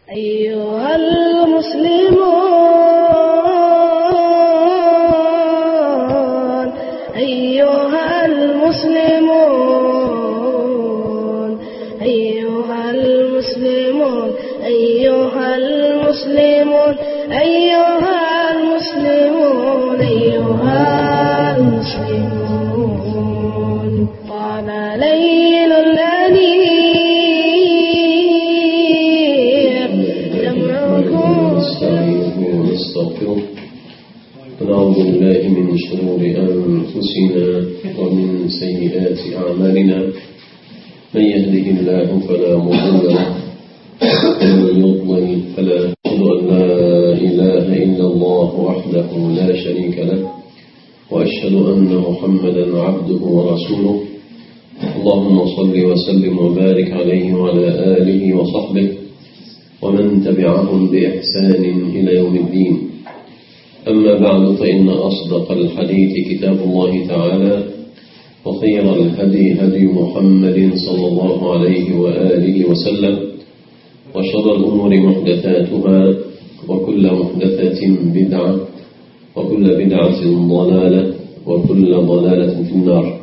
أيها المسلمون أيها المسلمون أيها المسلمون أيها المسلمون أيها المسلمون أيها المسلمون طال ليل الأنيق دمعكم نستعينه ونستغفره ونعوذ بالله من شرور أنفسنا ومن سيئات أعمالنا من يهده الله فلا مضل له ومن يضلل فلا أشهد أن لا إله إلا الله وحده لا شريك له وأشهد أن محمدا عبده ورسوله اللهم صل وسلم وبارك عليه وعلى آله وصحبه ومن تبعهم بإحسان إلى يوم الدين. أما بعد فإن أصدق الحديث كتاب الله تعالى وخير الهدي هدي محمد صلى الله عليه وآله وسلم وشر الأمور محدثاتها وكل محدثة بدعة وكل بدعة ضلالة وكل ضلالة في النار.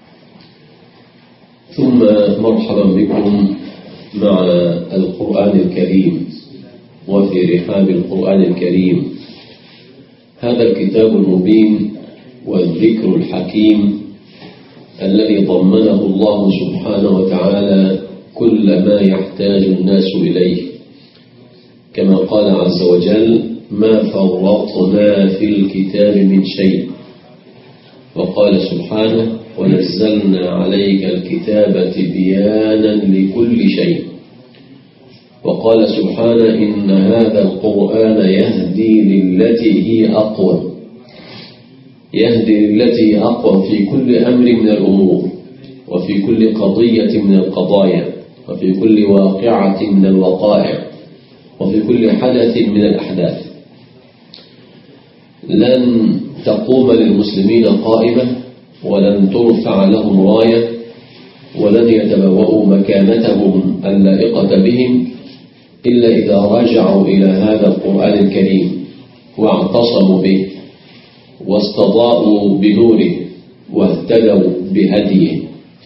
ثم مرحبا بكم مع القرآن الكريم وفي رحاب القرآن الكريم، هذا الكتاب المبين والذكر الحكيم الذي ضمنه الله سبحانه وتعالى كل ما يحتاج الناس إليه، كما قال عز وجل: ما فرطنا في الكتاب من شيء. وقال سبحانه: ونزلنا عليك الكتاب تبيانا لكل شيء. وقال سبحانه: إن هذا القرآن يهدي للتي هي أقوم، يهدي للتي هي أقوم في كل أمر من الأمور وفي كل قضية من القضايا وفي كل واقعة من الوقائع وفي كل حدث من الأحداث. لن تقوم للمسلمين قائمة ولن ترفع لهم راية ولن يتبوأوا مكانتهم اللائقة بهم إلا إذا رجعوا إلى هذا القرآن الكريم واعتصموا به واستضاءوا بنوره واهتدوا بهديه.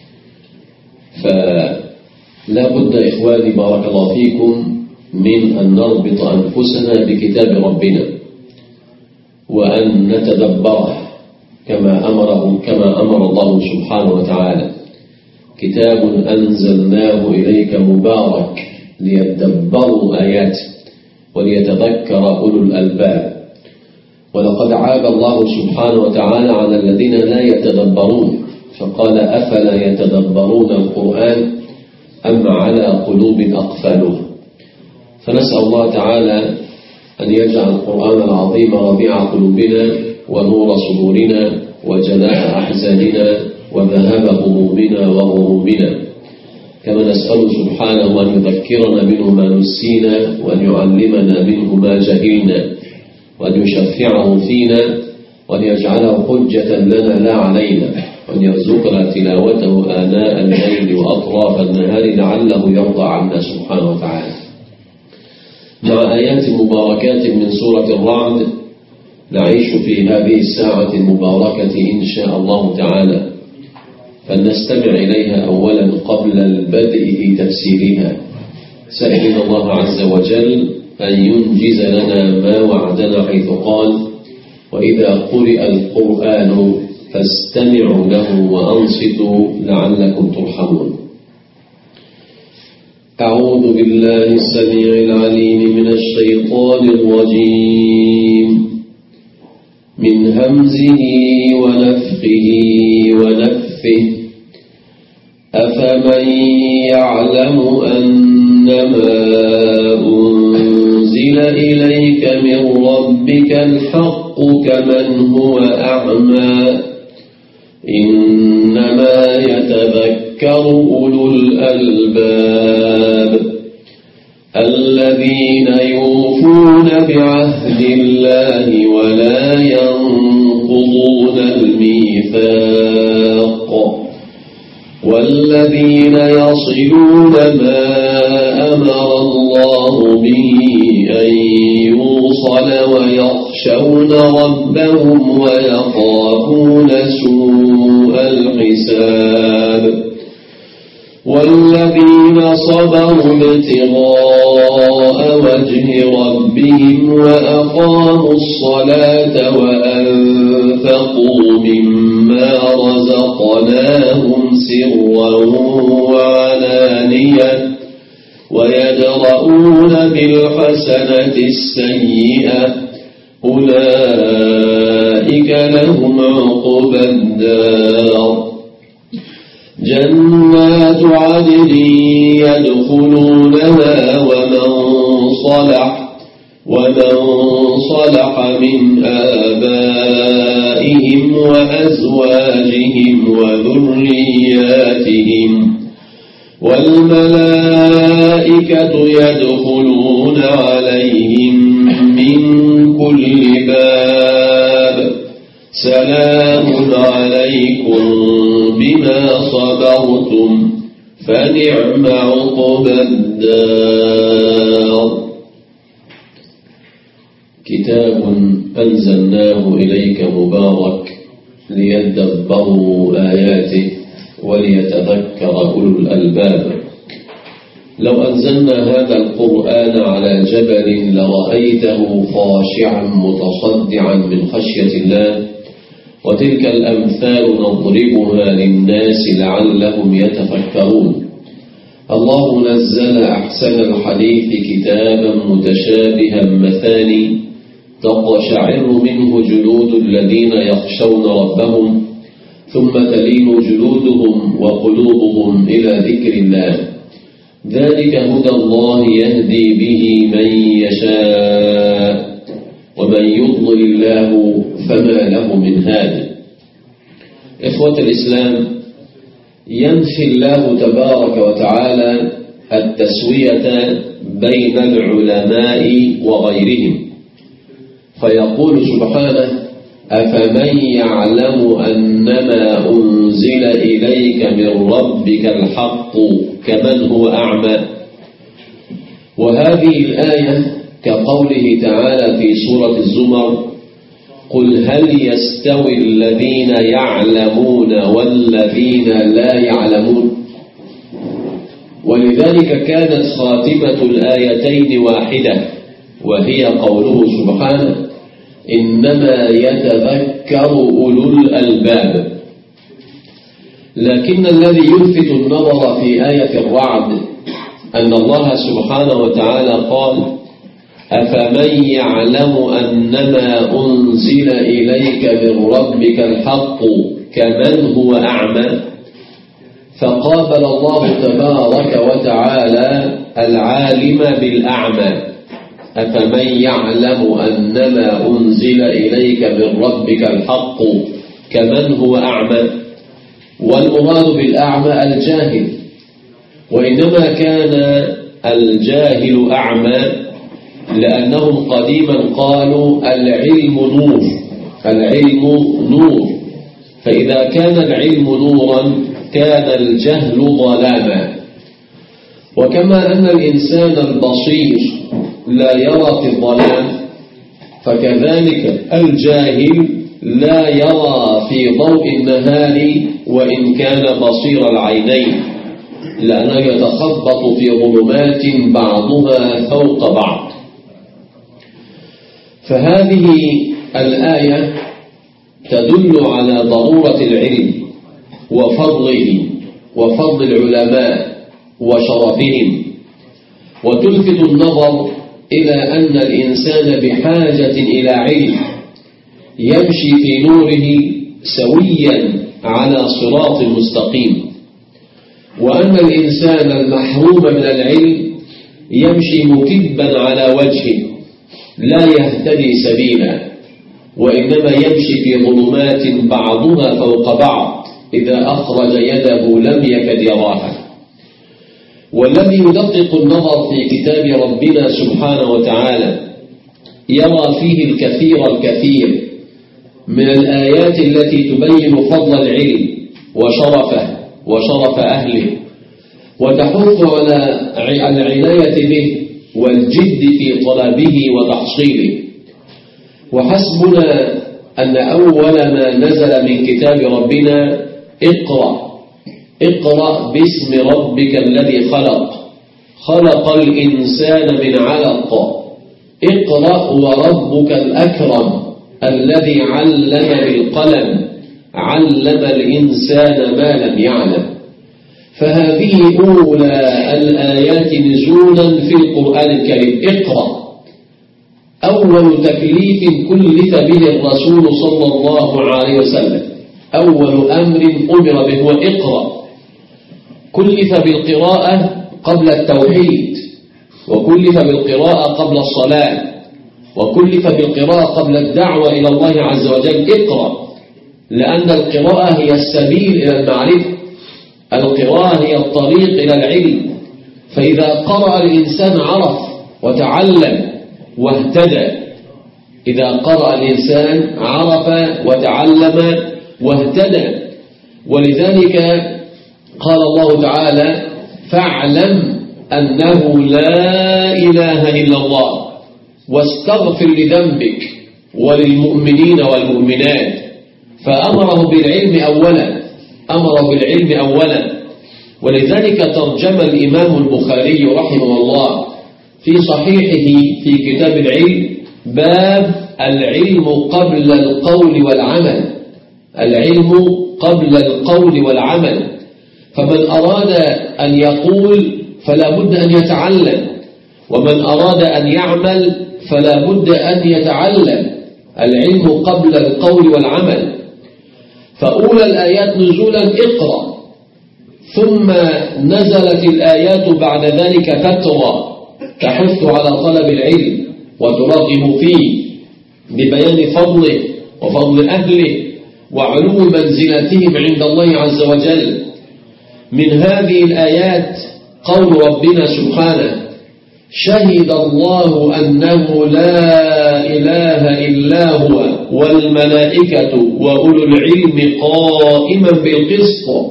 فلا بد إخواني بارك الله فيكم من أن نربط أنفسنا بكتاب ربنا وأن نتدبره كما أمر الله سبحانه وتعالى: كتاب أنزلناه إليك مبارك ليتدبروا آياته وليتذكر أولو الألباب. ولقد عاب الله سبحانه وتعالى على الذين لا يتدبرون، فقال: أفلا يتدبرون القرآن أم على قلوب أقفالها. فنسأل الله تعالى أن يجعل القرآن العظيم ربيع قلوبنا ونور صدورنا وجلاء أحزاننا وذهاب همومنا وغروبنا، كما نسأل سبحانه أن يذكرنا منه ما نسينا وأن يعلمنا منه ما جهلنا وأن يشفعه فينا وأن يجعله حجة لنا لا علينا وأن يرزقنا تلاوته آناء الليل وأطراف النهار لعله يرضى عنا سبحانه وتعالى. مع آيات مباركات من سورة الرعد نعيش في هذه الساعة المباركة إن شاء الله تعالى، فلنستمع إليها أولا قبل البدء في تفسيرها، سائلين الله عز وجل أن ينجز لنا ما وعدنا حيث قال: وإذا قرئ القرآن فاستمعوا له وأنصتوا لعلكم ترحمون. أعوذ بالله السميع العليم من الشيطان الرجيم، من همزه ونفخه ونفثه. أفمن يعلم أنما أنزل إليك من ربك الحق كمن هو أعمى، إنما يتذكر أولو الألباب الذين يوفون بعهد الله ولا ينقضون الميثاق والذين يصلون ما أمر الله به أن يوصل ويخشون ربهم ويخافون سوء الحساب والذين صبروا ابتغاء وجه ربهم وأقاموا الصلاة وأنفقوا مما رزقناهم سرا وعلانية ويدرؤون بالحسنة السيئة أولئك لهم عقبى الدار جنات عدن يدخلونها ومن صلح من آبائهم وأزواجهم وذرياتهم والملائكة يدخلون عليهم من كل باب سلام عليكم بما صبرتم فنعم عقبى الدار كتاب أنزلناه إليك مبارك ليدبروا آياته وليتذكر أولو الألباب لو أنزلنا هذا القرآن على جبل لرأيته خاشعا متصدعا من خشية الله وتلك الأمثال نضربها للناس لعلهم يتفكرون الله نزل أحسن الحديث كتابا متشابها مثاني تقشعر منه جلود الذين يخشون ربهم ثم تلين جلودهم وقلوبهم إلى ذكر الله ذلك هدى الله يهدي به من يشاء ومن يضلل الله فما له من هاد إخوة الإسلام ينفي الله تبارك وتعالى التسوية بين العلماء وغيرهم فيقول سبحانه أفمن يعلم أنما أنزل إليك من ربك الحق كمن هو أعمى وهذه الآية كقوله تعالى في سورة الزمر قل هل يستوي الذين يعلمون والذين لا يعلمون ولذلك كانت خاتمة الآيتين واحدة وهي قوله سبحانه إنما يتذكر أولو الألباب لكن الذي يلفت النظر في آية الرعد أن الله سبحانه وتعالى قال أفمن يعلم أنما أنزل إليك من ربك الحق كمن هو أعمى فقابل الله تبارك وتعالى العالم بالأعمى أفمن يعلم أنما أنزل إليك من ربك الحق كمن هو أعمى والمراد بالأعمى الجاهل وإنما كان الجاهل أعمى لأنهم قديما قالوا العلم نور فإذا كان العلم نورا كان الجهل ظلاما وكما أن الإنسان البصير لا يرى في الظلام فكذلك الجاهل لا يرى في ضوء النهار وإن كان بصير العينين لأنه يتخبط في ظلمات بعضها فوق بعض فهذه الآية تدل على ضرورة العلم وفضله وفضل العلماء وشرفهم وتلفت النظر إلى أن الإنسان بحاجة إلى علم يمشي في نوره سويا على صراط مستقيم وأن الإنسان المحروم من العلم يمشي مكبا على وجهه لا يهتدي سبيلا وإنما يمشي في ظلمات بعضها فوق بعض إذا أخرج يده لم يكد يراها والذي يدقق النظر في كتاب ربنا سبحانه وتعالى يرى فيه الكثير من الآيات التي تبين فضل العلم وشرفه وشرف أهله وتحث على العناية به والجد في طلبه وتحصيله. وحسبنا أن أول ما نزل من كتاب ربنا اقرأ باسم ربك الذي خلق الإنسان من علق اقرأ وربك الأكرم الذي علم بالقلم علم الإنسان ما لم يعلم. فهذه أولى الآيات نزولا في القرآن الكريم. اقرأ أول تكليف كلف به الرسول صلى الله عليه وسلم، أول أمر أمر به هو اقرأ. كلف بالقراءة قبل التوحيد، وكلف بالقراءة قبل الصلاة، وكلف بالقراءة قبل الدعوة إلى الله عز وجل. اقرأ، لأن القراءة هي السبيل إلى المعرفة، القراءة هي الطريق إلى العلم. فإذا قرأ الإنسان عرف وتعلم واهتدى. إذا قرأ الإنسان عرف وتعلم واهتدى. ولذلك قال الله تعالى: فاعلم أنه لا إله إلا الله واستغفر لذنبك وللمؤمنين والمؤمنات. فأمره بالعلم أولا. ولذلك ترجم الإمام البخاري رحمه الله في صحيحه في كتاب العلم باب العلم قبل القول والعمل. العلم قبل القول والعمل. فمن أراد أن يقول فلا بد أن يتعلم، ومن أراد أن يعمل فلا بد أن يتعلم. العلم قبل القول والعمل. فأولى الآيات نزولا اقرأ، ثم نزلت الآيات بعد ذلك فترة تحث على طلب العلم وترغب فيه ببيان فضله وفضل أهله وعلو منزلتهم عند الله عز وجل. من هذه الآيات قول ربنا سبحانه: شهد الله أنه لا إله إلا هو والملائكة وأولو العلم قائما بالقسط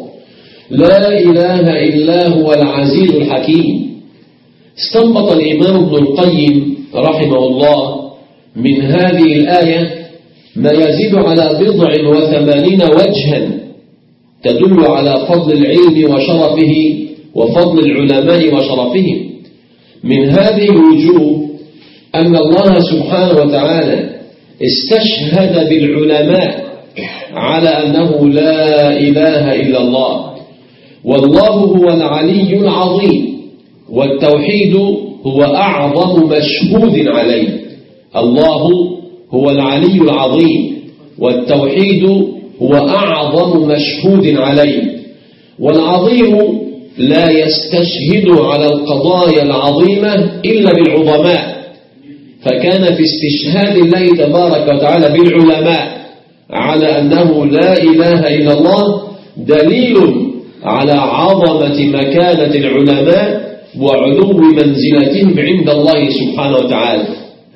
لا إله إلا هو العزيز الحكيم. استنبط الإمام ابن القيم رحمه الله من هذه الآية ما يزيد على 89 وجها تدل على فضل العلم وشرفه وفضل العلماء وشرفهم. من هذه الوجوه أن الله سبحانه وتعالى استشهد بالعلماء على أنه لا إله إلا الله، والله هو العلي العظيم، والتوحيد هو أعظم مشهود عليه. الله هو العلي العظيم، والتوحيد هو أعظم مشهود عليه. والعظيم لا يستشهد على القضايا العظيمة إلا بالعظماء، فكان في استشهاد الله تبارك وتعالى بالعلماء على أنه لا إله إلا الله دليل على عظمة مكانة العلماء وعلو منزلتهم عند الله سبحانه وتعالى.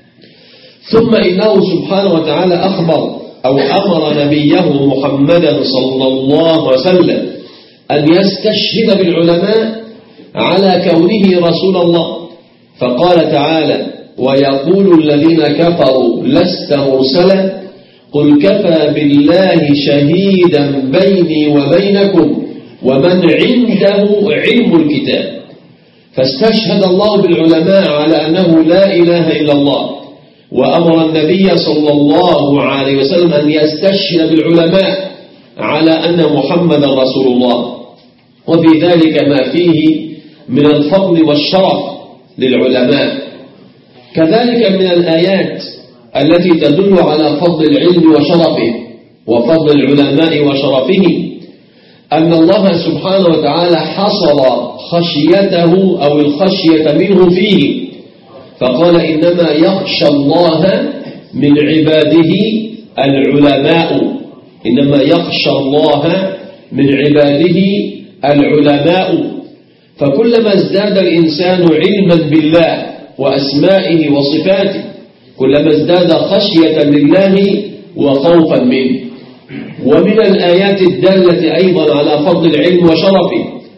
ثم إنه سبحانه وتعالى أخبر أو أمر نبيه محمدا صلى الله عليه وسلم أن يستشهد بالعلماء على كونه رسول الله، فقال تعالى: ويقول الذين كفروا لست مرسلا قل كفى بالله شهيدا بيني وبينكم ومن عنده علم الكتاب. فاستشهد الله بالعلماء على أنه لا إله إلا الله، وأمر النبي صلى الله عليه وسلم أن يستشهد بالعلماء على أن محمدا رسول الله. وفي ذلك ما فيه من الفضل والشرف للعلماء. كذلك من الآيات التي تدل على فضل العلم وشرفه وفضل العلماء وشرفهم أن الله سبحانه وتعالى حصر خشيته أو الخشية منه فيه، فقال: إنما يخشى الله من عباده العلماء. إنما يخشى الله من عباده العلماء. فكلما ازداد الإنسان علما بالله وأسمائه وصفاته كلما ازداد خشية لله وخوفا منه. ومن الآيات الدالة أيضا على فضل العلم وشرفه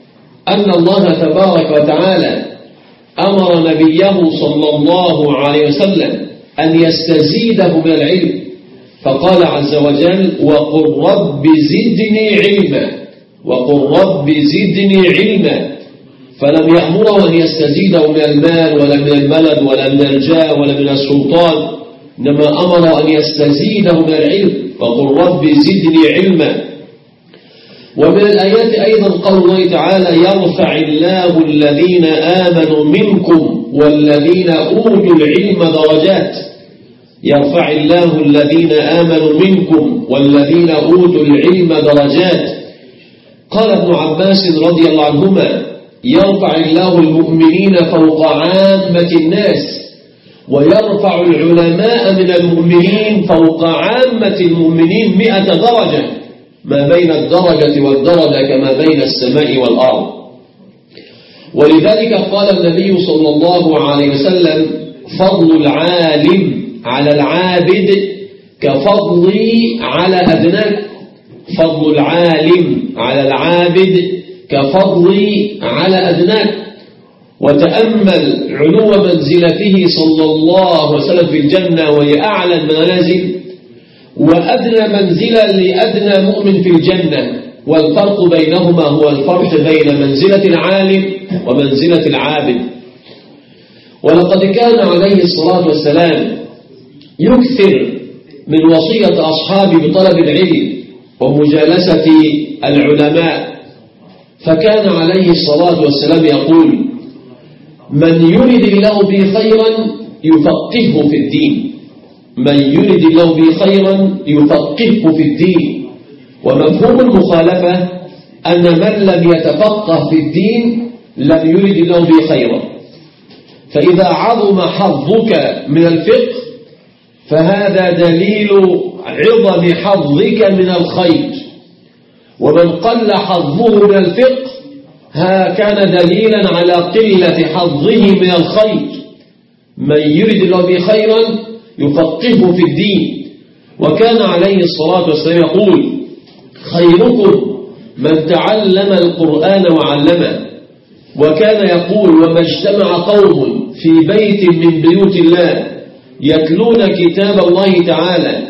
أن الله تبارك وتعالى أمر نبيه صلى الله عليه وسلم أن يستزيده من العلم، فقال عز وجل: وقل رب زدني علما، وقل رب زدني علما. فلم يأمره أن يستزيده من المال ولا من البلد ولا من الجاه ولا من السلطان، إنما أمر أن يستزيده من العلم، وقل رب زدني علما. ومن الآيات أيضا قول الله تعالى: يرفع الله الذين آمنوا منكم والذين أوتوا العلم درجات. يرفع الله الذين آمنوا منكم والذين أوتوا العلم درجات. قال ابن عباس رضي الله عنهما: يرفع الله المؤمنين فوق عامة الناس، ويرفع العلماء من المؤمنين فوق عامة المؤمنين 100 درجة، ما بين الدرجة والدرجة كما بين السماء والأرض. ولذلك قال النبي صلى الله عليه وسلم: فضل العالم على العابد كفضلي على أدناك. فضل العالم على العابد كفضلي على أدناك. وتأمل علو منزلته صلى الله عليه وسلم في الجنة، وهي أعلى المنازل، وأدنى منزلة لأدنى مؤمن في الجنة، والفرق بينهما هو الفرق بين منزلة العالم ومنزلة العابد. ولقد كان عليه الصلاة والسلام يكثر من وصية أصحابه بطلب العلم ومجالسة العلماء، فكان عليه الصلاة والسلام يقول: من يرد الله به خيرا يفقهه في الدين. من يرد الله به خيرا يفقهه في الدين. ومفهوم المخالفة أن من لم يتفقه في الدين لم يرد الله به خيرا. فإذا عظم حظك من الفقه فهذا دليل عظم حظك من الخير، ومن قل حظه من الفقه كان دليلا على قلة حظه من الخير. من يرد الله به خيرا يفقهه في الدين. وكان عليه الصلاة والسلام يقول: خيركم من تعلم القرآن وعلمه. وكان يقول: وما اجتمع قوم في بيت من بيوت الله يتلون كتاب الله تعالى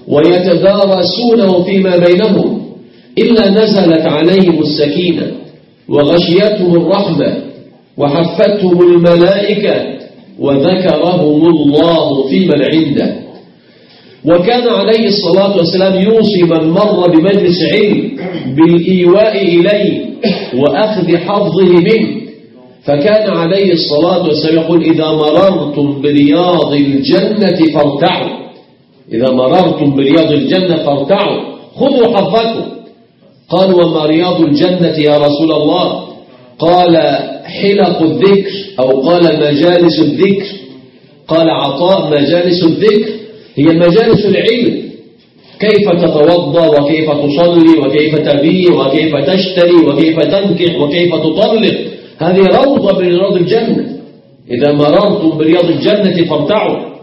ويتدارسونه فيما بينهم إلا نزلت عليهم السكينة وغشيتهم الرحمة وحفتهم الملائكة وذكرهم الله في من عنده. وكان عليه الصلاة والسلام يوصي من مر بمجلس علم بالإيواء إليه وأخذ حظه منه. فكان عليه الصلاة والسلام يقول: إذا مررتم برياض الجنة فارتعوا. إذا مررتم برياض الجنة فارتعوا، خذوا حظكم. قالوا: وما رياض الجنة يا رسول الله؟ قال: حلق الذكر، أو قال مجالس الذكر. قال عطاء: مجالس الذكر هي مجالس العلم، كيف تتوضا وكيف تصلي وكيف تبيع وكيف تشتري وكيف تنكح وكيف تطلق، هذه روضة من رياض الجنة. إذا مررتم برياض الجنة فارتعوا.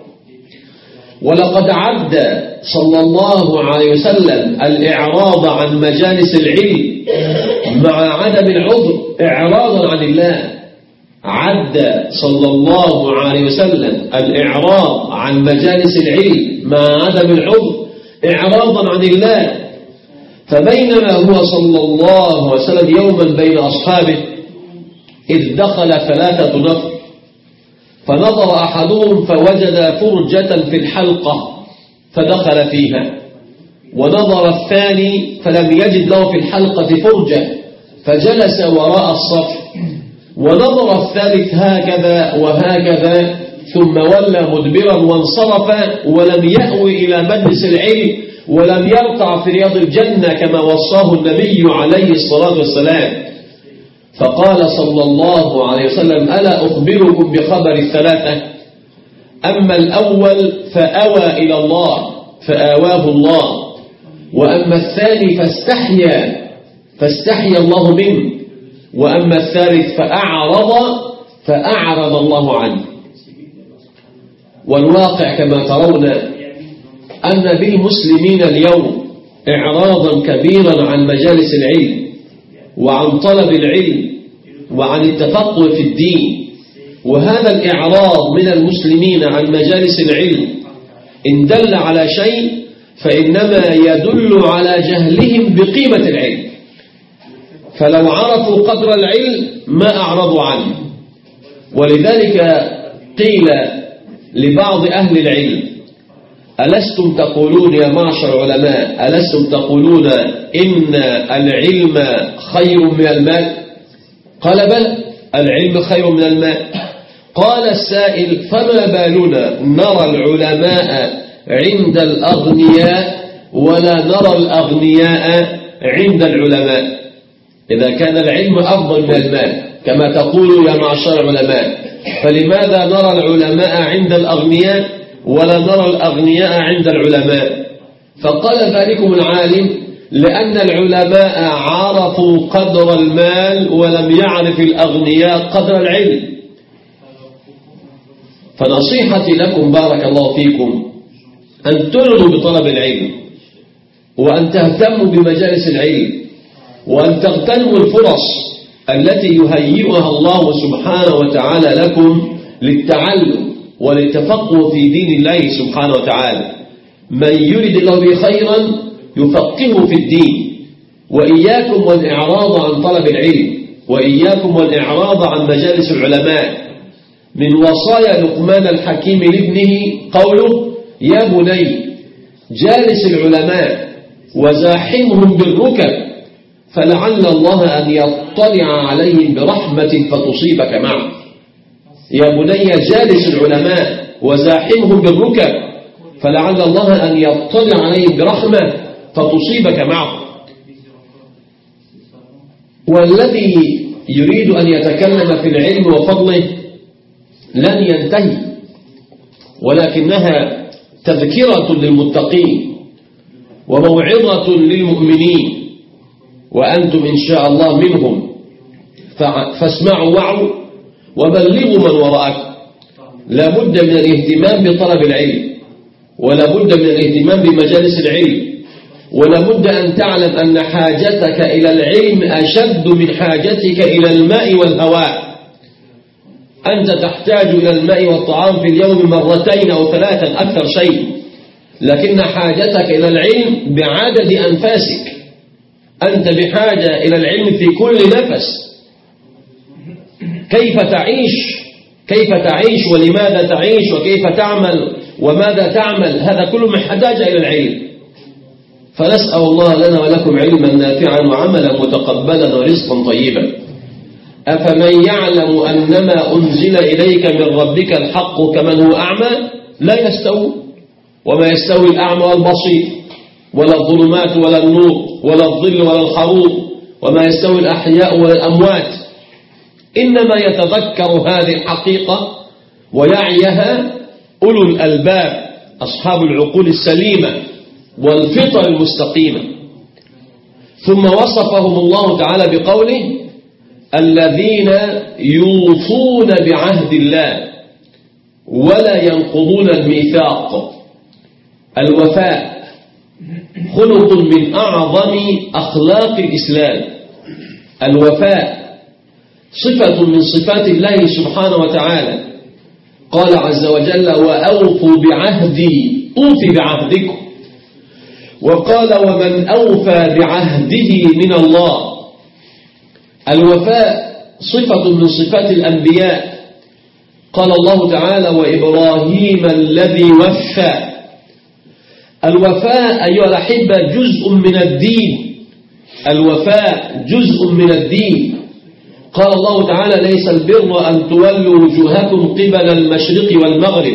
ولقد عد صلى الله عليه وسلم الإعراض عن مجالس العلم مع عدم العذر إعراضا عن الله. عد صلى الله عليه وسلم الإعراض عن مجالس العلم مع عدم العذر إعراضا عن الله. فبينما هو صلى الله عليه وسلم يوما بين أصحابه إذ دخل 3 نفر، فنظر أحدهم فوجد فرجة في الحلقة فدخل فيها، ونظر الثاني فلم يجد له في الحلقة فرجة فجلس وراء الصف، ونظر الثالث هكذا وهكذا ثم ولى مدبرا وانصرف ولم يأوي إلى مجلس العلم ولم يرقع في رياض الجنة كما وصاه النبي عليه الصلاة والسلام. فقال صلى الله عليه وسلم: ألا أخبركم بخبر الثلاثة؟ أما الأول فأوى إلى الله فآواه الله، وأما الثاني فاستحيا الله منه، وأما الثالث فأعرض الله عنه. والواقع كما ترون أن بالمسلمين اليوم إعراضا كبيرا عن مجالس العلم وعن طلب العلم وعن التفقه في الدين. وهذا الإعراض من المسلمين عن مجالس العلم إن دل على شيء فإنما يدل على جهلهم بقيمة العلم، فلو عرفوا قدر العلم ما أعرضوا عنه. ولذلك قيل لبعض أهل العلم: ألستم تقولون يا معشر العلماء، ألستم تقولون إن العلم خير من المال؟ قال بلى، العلم خير من المال. قال السائل: فما بالنا نرى العلماء عند الأغنياء ولا نرى الأغنياء عند العلماء؟ إذا كان العلم أفضل من المال كما تقول يا معشر العلماء، فلماذا نرى العلماء عند الأغنياء ولا نرى الأغنياء عند العلماء؟ فقال ذلكم العالم: لأن العلماء عرفوا قدر المال ولم يعرف الأغنياء قدر العلم. فنصيحتي لكم بارك الله فيكم أن ترضوا بطلب العلم، وأن تهتموا بمجالس العلم، وأن تغتنموا الفرص التي يهيئها الله سبحانه وتعالى لكم للتعلم وللتفقه في دين الله سبحانه وتعالى. من يرد الله به خيرا يفقهه في الدين. وإياكم والإعراض عن طلب العلم، وإياكم والإعراض عن مجالس العلماء. من وصايا لقمان الحكيم لابنه قوله: يا بني جالس العلماء وزاحمهم بالركب فلعل الله أن يطلع عليهم برحمة فتصيبك معه. يا بني جالس العلماء وزاحمهم بالركب فلعل الله أن يطلع عليهم برحمة فتصيبك معه. والذي يريد أن يتكلم في العلم وفضله لن ينتهي، ولكنها تذكرة للمتقين وموعظة للمؤمنين، وأنتم إن شاء الله منهم، فاسمعوا وعوا وبلغوا من وراءكم. لا بد من الاهتمام بطلب العلم، ولا بد من الاهتمام بمجالس العلم، ولا بد أن تعلم أن حاجتك إلى العلم أشد من حاجتك إلى الماء والهواء. أنت تحتاج إلى الماء والطعام في اليوم مرتين أو ثلاثا أكثر شيء، لكن حاجتك إلى العلم بعدد أنفاسك. أنت بحاجة إلى العلم في كل نفس. كيف تعيش ولماذا تعيش وكيف تعمل وماذا تعمل، هذا كله محتاج إلى العلم. فنسأل الله لنا ولكم علما نافعا وعملا متقبلا ورزقا طيبا. أفمن يعلم أنما أنزل إليك من ربك الحق كمن هو أعمى لا يستوي. وما يستوي الأعمى والبصير ولا الظلمات ولا النور ولا الظل ولا الحرور وما يستوي الأحياء ولا الأموات. إنما يتذكر هذه الحقيقة ويعيها أولو الألباب أصحاب العقول السليمة والفطر المستقيمة. ثم وصفهم الله تعالى بقوله: الذين يوفون بعهد الله ولا ينقضون الميثاق. الوفاء خلق من أعظم أخلاق الإسلام. الوفاء صفة من صفات الله سبحانه وتعالى. قال عز وجل: وأوفوا بعهدي أوفي بعهدكم. وقال: ومن أوفى بعهده من الله. الوفاء صفة من صفات الأنبياء. قال الله تعالى: وإبراهيم الذي وفى. الوفاء أيها الأحبة جزء من الدين. الوفاء جزء من الدين. قال الله تعالى: ليس البر أن تولوا وجوهكم قبل المشرق والمغرب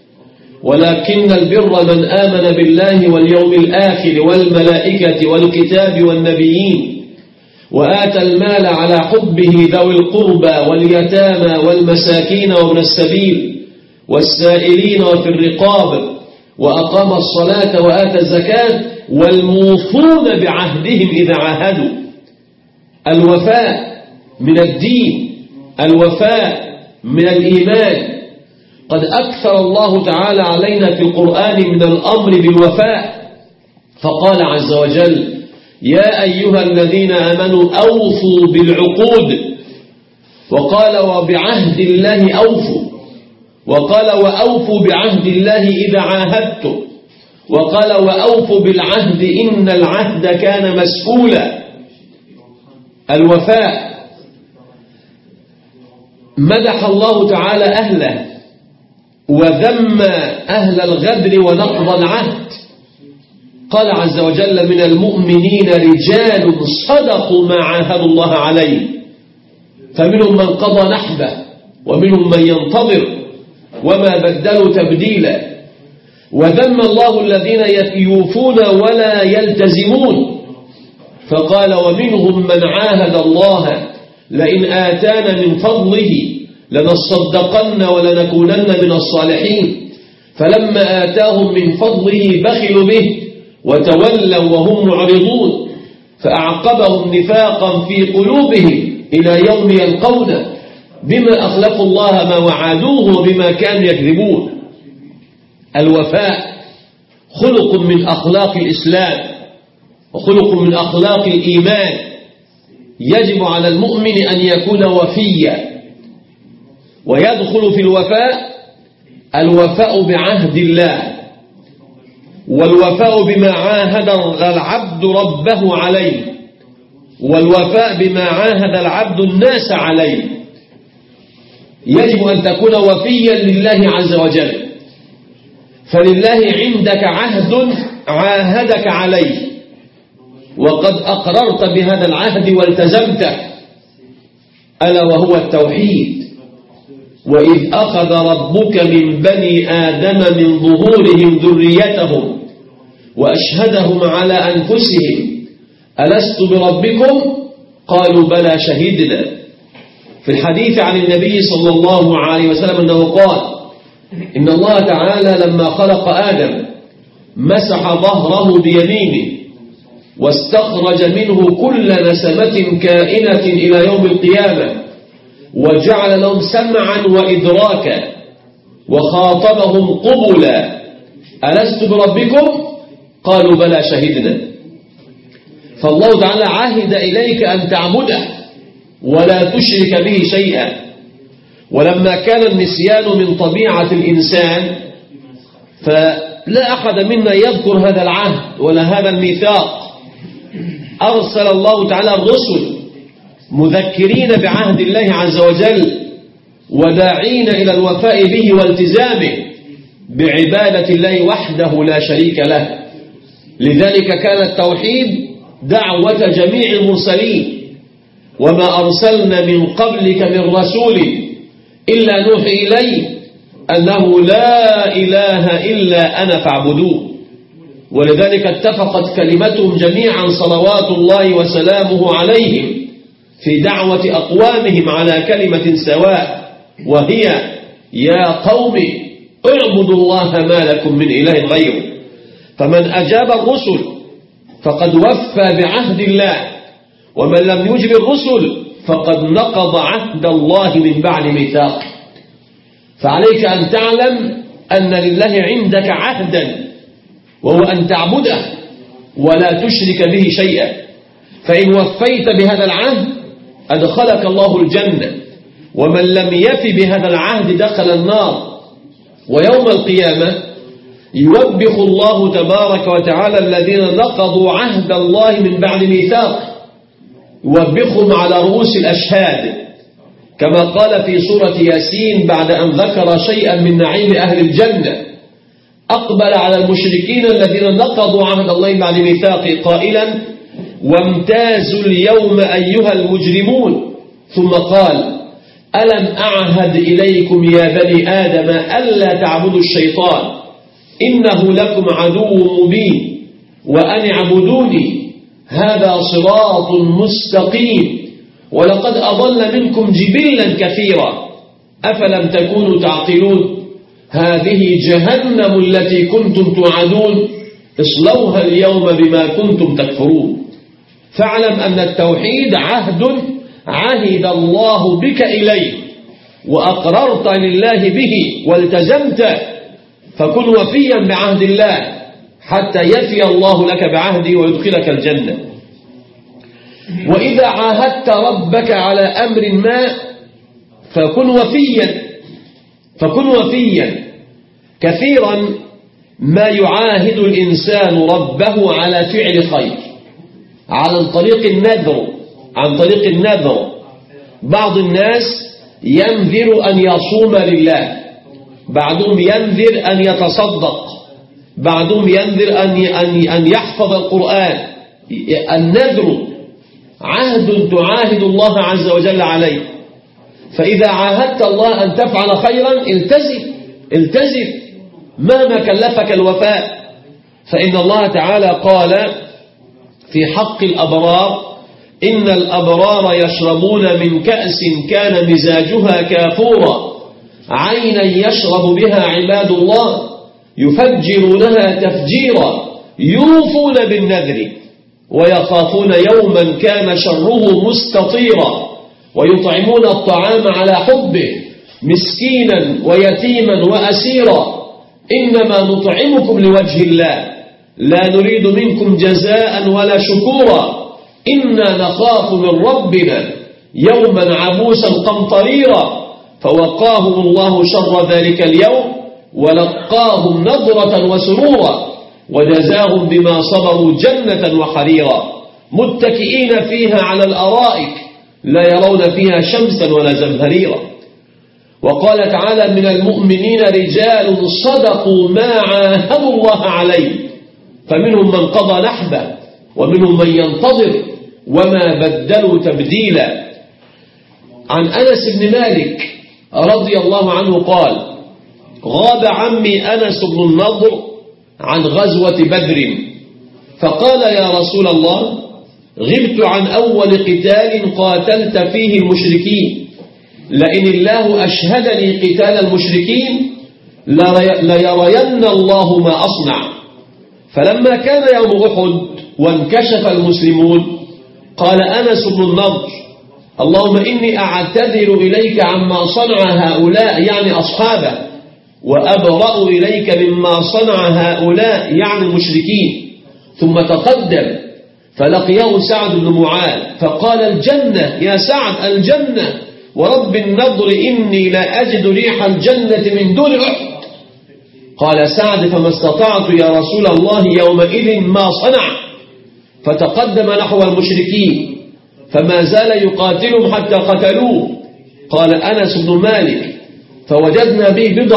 ولكن البر من آمن بالله واليوم الآخر والملائكة والكتاب والنبيين وآتى المال على حبه ذوي القربى واليتامى والمساكين وابن السبيل والسائلين وفي الرقاب وأقام الصلاة وآتى الزكاة والموفون بعهدهم إذا عاهدوا. الوفاء من الدين، الوفاء من الإيمان. قد أكثر الله تعالى علينا في القرآن من الأمر بالوفاء، فقال عز وجل: يا أيها الذين آمنوا أوفوا بالعقود. وقال وبعهد الله أوفوا، وقال وأوفوا بعهد الله إذا عاهدتم، وقال وأوفوا بالعهد إن العهد كان مسؤولا. الوفاء مدح الله تعالى أهله وذم أهل الغدر ونقض العهد. قال عز وجل من المؤمنين رجال صدقوا ما عاهدوا الله عليه فمنهم من قضى نحبه ومنهم من ينتظر وما بدلوا تبديلا. وذم الله الذين يوفون ولا يلتزمون، فقال ومنهم من عاهد الله لئن آتانا من فضله لنصدقن ولنكونن من الصالحين فلما آتاهم من فضله بخلوا به وتولوا وهم معرضون فأعقبهم نفاقا في قلوبهم إلى يوم يلقونه بما أخلفوا الله ما وعدوه وبما كانوا يكذبون. الوفاء خلق من أخلاق الإسلام وخلق من أخلاق الإيمان، يجب على المؤمن أن يكون وفيا. ويدخل في الوفاء بعهد الله، والوفاء بما عاهد العبد ربه عليه، والوفاء بما عاهد العبد الناس عليه. يجب أن تكون وفيا لله عز وجل، فلله عندك عهد عاهدك عليه وقد أقررت بهذا العهد والتزمته، ألا وهو التوحيد. وإذ أخذ ربك من بني آدم من ظهورهم ذريتهم وأشهدهم على أنفسهم ألست بربكم قالوا بلى شهدنا. في الحديث عن النبي صلى الله عليه وسلم أنه قال إن الله تعالى لما خلق آدم مسح ظهره بيمينه واستخرج منه كل نسمة كائنة إلى يوم القيامة وجعل لهم سمعا وإدراكا وخاطبهم قبلا ألست بربكم قالوا بلى شهدنا. فالله تعالى عهد إليك أن تعبده ولا تشرك به شيئا. ولما كان النسيان من طبيعة الإنسان فلا أحد منا يذكر هذا العهد ولا هذا الميثاق. أرسل الله تعالى الرسل مذكرين بعهد الله عز وجل وداعين إلى الوفاء به والتزامه بعبادة الله وحده لا شريك له. لذلك كان التوحيد دعوة جميع المرسلين، وما أرسلنا من قبلك من رسول إلا نوحي إليه أنه لا إله إلا أنا فاعبدوه. ولذلك اتفقت كلمتهم جميعا صلوات الله وسلامه عليهم في دعوة أقوامهم على كلمة سواء، وهي يا قوم اعبدوا الله ما لكم من إله غيره. فمن أجاب الرسل فقد وفى بعهد الله، ومن لم يجب الرسل فقد نقض عهد الله من بعد ميثاق. فعليك أن تعلم أن لله عندك عهدا، وهو أن تعبده ولا تشرك به شيئا. فإن وفيت بهذا العهد أدخلك الله الجنة، ومن لم يف بهذا العهد دخل النار. ويوم القيامة يوبخ الله تبارك وتعالى الذين نقضوا عهد الله من بعد ميثاق، يوبخهم على رؤوس الأشهاد، كما قال في سورة ياسين بعد أن ذكر شيئا من نعيم أهل الجنة أقبل على المشركين الذين نقضوا عهد الله بعد ميثاقه قائلا وامتازوا اليوم أيها المجرمون، ثم قال ألم أعهد إليكم يا بني آدم ألا تعبدوا الشيطان إنه لكم عدو مبين وأن اعبدوني هذا صراط مستقيم ولقد أضل منكم جبلا كثيرا أفلم تكونوا تعقلون هذه جهنم التي كنتم توعدون اصلوها اليوم بما كنتم تكفرون. فاعلم أن التوحيد عهد عهد الله بك إليه وأقررت لله به والتزمت، فكن وفيا بعهد الله حتى يفي الله لك بعهده ويدخلك الجنة. وإذا عاهدت ربك على أمر ما فكن وفيا. كثيرا ما يعاهد الإنسان ربه على فعل خير عن طريق النذر. بعض الناس ينذر أن يصوم لله، بعضهم ينذر أن يتصدق، بعضهم ينذر أن يحفظ القرآن. النذر عهد تعاهد الله عز وجل عليه، فإذا عاهدت الله أن تفعل خيرا التزم مهما كلفك الوفاء. فإن الله تعالى قال في حق الأبرار: إن الأبرار يشربون من كأس كان مزاجها كافورا عينا يشرب بها عباد الله يفجرونها تفجيرا يوفون بالنذر ويخافون يوما كان شره مستطيرا ويطعمون الطعام على حبه مسكينا ويتيما وأسيرا إنما نطعمكم لوجه الله لا نريد منكم جزاء ولا شكورا إنا نخاف من ربنا يوما عبوسا قمطريرا فوقاهم الله شر ذلك اليوم ولقاهم نضرة وسرورا وجزاهم بما صبروا جنة وحريرا متكئين فيها على الأرائك لا يرون فيها شمسا ولا زمهريرا. وقال تعالى: من المؤمنين رجال صدقوا ما عاهدوا الله عليه فمنهم من قضى نحبه ومنهم من ينتظر وما بدلوا تبديلا. عن أنس بن مالك رضي الله عنه قال: غاب عمي أنس بن النضر عن غزوة بدر فقال: يا رسول الله، غبت عن أول قتال قاتلت فيه المشركين، لئن الله أشهدني قتال المشركين ليرين الله ما أصنع. فلما كان يوم أحد وانكشف المسلمون قال أنس بن النضر: اللهم إني أعتذر إليك عما صنع هؤلاء يعني أصحابه وأبرأ إليك مما صنع هؤلاء يعني المشركين. ثم تقدم فلقيه سعد بن معاذ فقال: الجنة يا سعد، الجنة ورب النضر إني لا أجد ريح الجنة من دون أحد. قال سعد: فما استطعت يا رسول الله يومئذ ما صنع. فتقدم نحو المشركين فما زال يقاتلهم حتى قتلوه. قال أنس بن مالك: فوجدنا به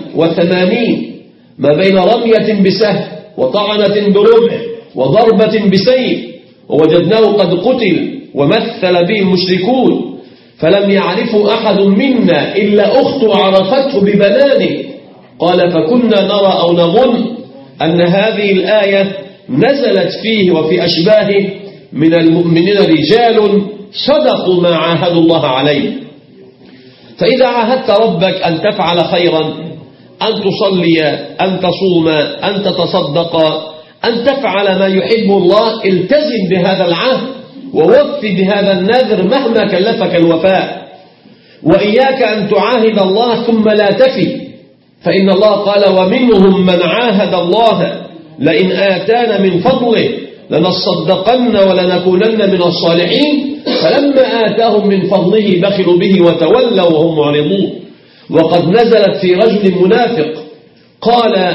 89 ما بين رمية بسهم وطعنة برمح وضربة بسيف، ووجدناه قد قتل ومثل به المشركون فلم يعرفه أحد منا إلا أخته عرفته ببنانه. قال: فكنا نرى أو نظن أن هذه الآية نزلت فيه وفي أشباهه من المؤمنين رجال صدقوا ما عاهدوا الله عليه. فإذا عاهدت ربك أن تفعل خيرا، أن تصلي، أن تصوم، أن تتصدق، أن تفعل ما يحب الله، التزم بهذا العهد ووف بهذا النذر مهما كلفك الوفاء. وإياك أن تعاهد الله ثم لا تفي، فإن الله قال: ومنهم من عاهد الله لئن آتانا من فضله لنصدقن ولنكونن من الصالحين فلما آتاهم من فضله بخلوا به وتولوا وهم معرضون. وقد نزلت في رجل منافق قال: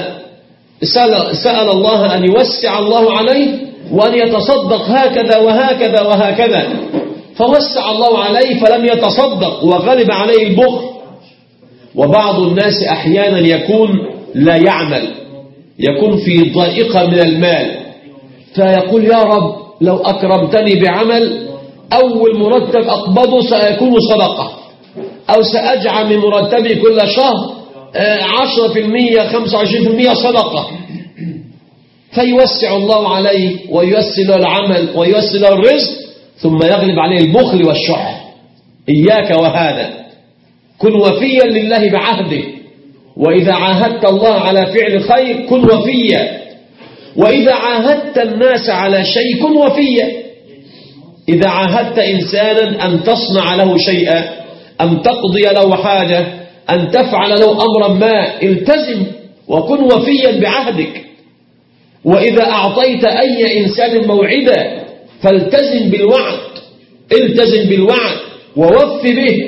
سأل الله أن يوسع الله عليه وأن يتصدق هكذا وهكذا وهكذا، فوسع الله عليه فلم يتصدق وغلب عليه البخل. وبعض الناس أحيانا يكون لا يعمل، يكون في ضائقة من المال فيقول: يا رب لو أكرمتني بعمل أول مرتب أقبضه سيكون صدقة، أو سأجعل من مرتبي كل شهر 10% 25% صدقة. فيوسع الله عليه وييسر له العمل وييسر له الرزق، ثم يغلب عليه البخل والشح. إياك وهذا، كن وفيا لله بعهده. وإذا عاهدت الله على فعل خير كن وفيا، وإذا عاهدت الناس على شيء كن وفيا. إذا عاهدت إنسانا أن تصنع له شيئا، أن تقضي له حاجة، أن تفعل له أمرا ما، التزم وكن وفيا بعهدك. وإذا أعطيت أي إنسان موعدا فالتزم بالوعد، التزم بالوعد ووف به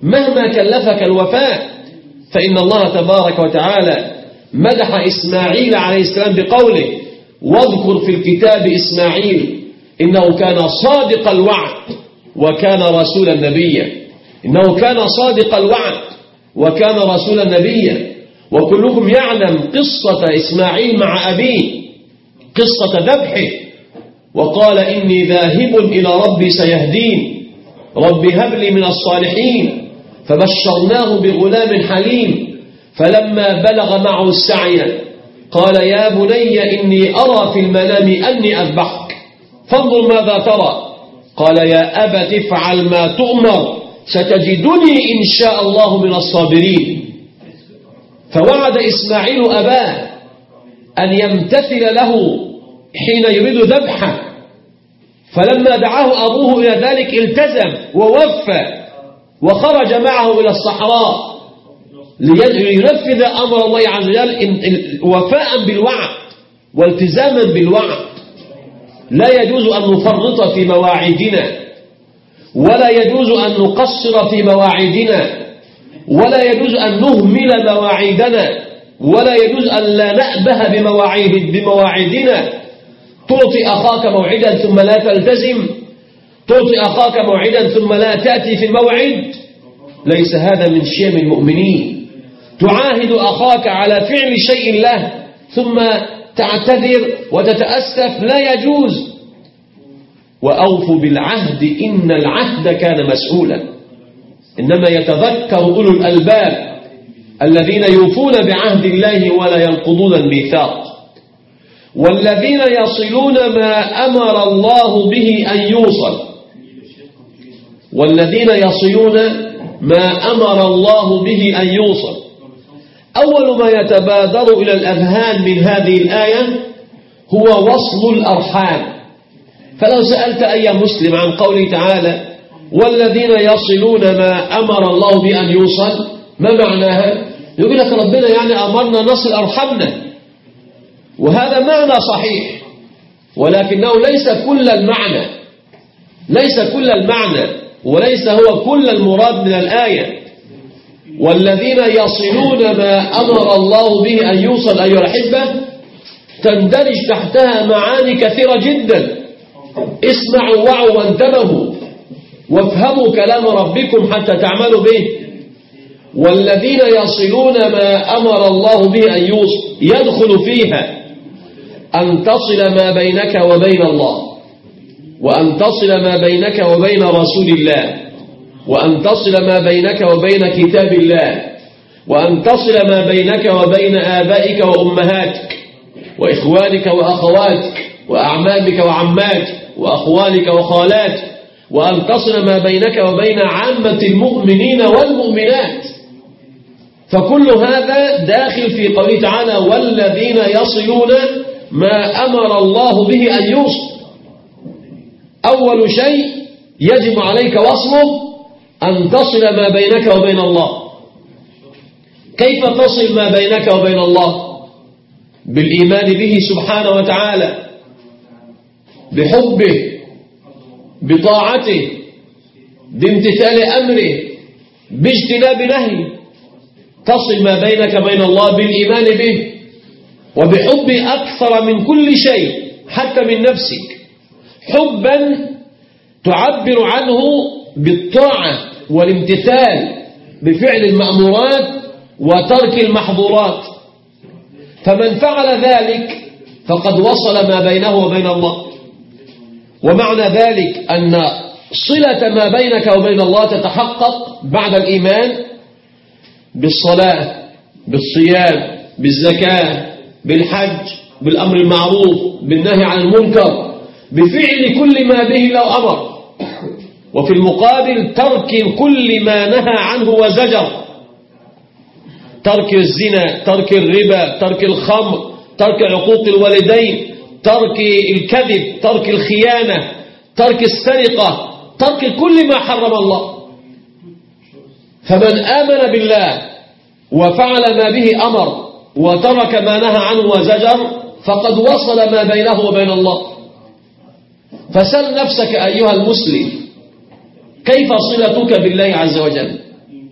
مهما كلفك الوفاء. فإن الله تبارك وتعالى مدح إسماعيل عليه السلام بقوله: واذكر في الكتاب إسماعيل إنه كان صادق الوعد وكان رسولا نبيا. إنه كان صادق الوعد وكان رسولا نبيا. وكلكم يعلم قصة إسماعيل مع أبيه، قصة ذبحه، وقال: إني ذاهب إلى ربي سيهدين، رب هب لي من الصالحين. فبشرناه بغلام حليم، فلما بلغ معه السعي قال: يا بني إني أرى في المنام أني أذبحك فانظر ماذا ترى. قال: يا أبت افعل ما تؤمر ستجدني إن شاء الله من الصابرين. فوعد إسماعيل أباه أن يمتثل له حين يريد ذبحه، فلما دعاه أبوه إلى ذلك التزم ووفى وخرج معه إلى الصحراء لينفذ أمر الله عز وجل وفاء بالوعد والتزاما بالوعد. لا يجوز أن نفرط في مواعيدنا، ولا يجوز أن نقصر في مواعيدنا، ولا يجوز أن نهمل مواعيدنا، ولا يجوز أن لا نأبه بمواعيدنا. تعطي أخاك موعدا ثم لا تلتزم، تعطي أخاك موعدا ثم لا تأتي في الموعد، ليس هذا من شيم المؤمنين. تعاهد أخاك على فعل شيء له ثم تعتذر وتتأسف، لا يجوز. وأوفوا بالعهد إن العهد كان مسؤولا. إنما يتذكر أولو الألباب الذين يوفون بعهد الله ولا ينقضون الميثاق، والذين يصلون ما أمر الله به أن يوصل، والذين يصلون ما أمر الله به أن يوصل. أول ما يتبادر إلى الأذهان من هذه الآية هو وصل الأرحام. فلو سألت أي مسلم عن قوله تعالى: والذين يصلون ما أمر الله به أن يوصل، ما معناها؟ يقول لك ربنا يعني أمرنا نصل أرحامنا، وهذا معنى صحيح، ولكنه ليس كل المعنى، ليس كل المعنى، وليس هو كل المراد من الآية. والذين يصلون ما أمر الله به أن يوصل أيها الأحبة تندرج تحتها معاني كثيرة جدا. اسمعوا وعوا وانتبهوا وافهموا كلام ربكم حتى تعملوا به. والذين يصلون ما أمر الله به أن يوصل يدخل فيها أن تصل ما بينك وبين الله، وأن تصل ما بينك وبين رسول الله، وأن تصل ما بينك وبين كتاب الله، وأن تصل ما بينك وبين آبائك وأمهاتك وإخوانك وأخواتك وأعمامك وعماتك وأخوالك وخالاتك، وأن تصل ما بينك وبين عامة المؤمنين والمؤمنات. فكل هذا داخل في قوله تعالى: والذين يصلون ما أمر الله به أن يوصل. أول شيء يجب عليك وصله أن تصل ما بينك وبين الله. كيف تصل ما بينك وبين الله؟ بالإيمان به سبحانه وتعالى، بحبه، بطاعته، بامتثال أمره، باجتناب نهيه. تصل ما بينك وبين الله بالإيمان به وبحبه أكثر من كل شيء حتى من نفسك، حبا تعبر عنه بالطاعة والامتثال بفعل المأمورات وترك المحظورات. فمن فعل ذلك فقد وصل ما بينه وبين الله. ومعنى ذلك أن صلة ما بينك وبين الله تتحقق بعد الإيمان بالصلاة، بالصيام، بالزكاة، بالحج، بالأمر المعروف، بالنهي عن المنكر، بفعل كل ما به لو أمر. وفي المقابل ترك كل ما نهى عنه وزجر، ترك الزنا، ترك الربا، ترك الخمر، ترك عقوق الوالدين، ترك الكذب، ترك الخيانة، ترك السرقة، ترك كل ما حرم الله. فمن آمن بالله وفعل ما به أمر وترك ما نهى عنه وزجر فقد وصل ما بينه وبين الله. فسل نفسك أيها المسلم، كيف صلتك بالله عز وجل؟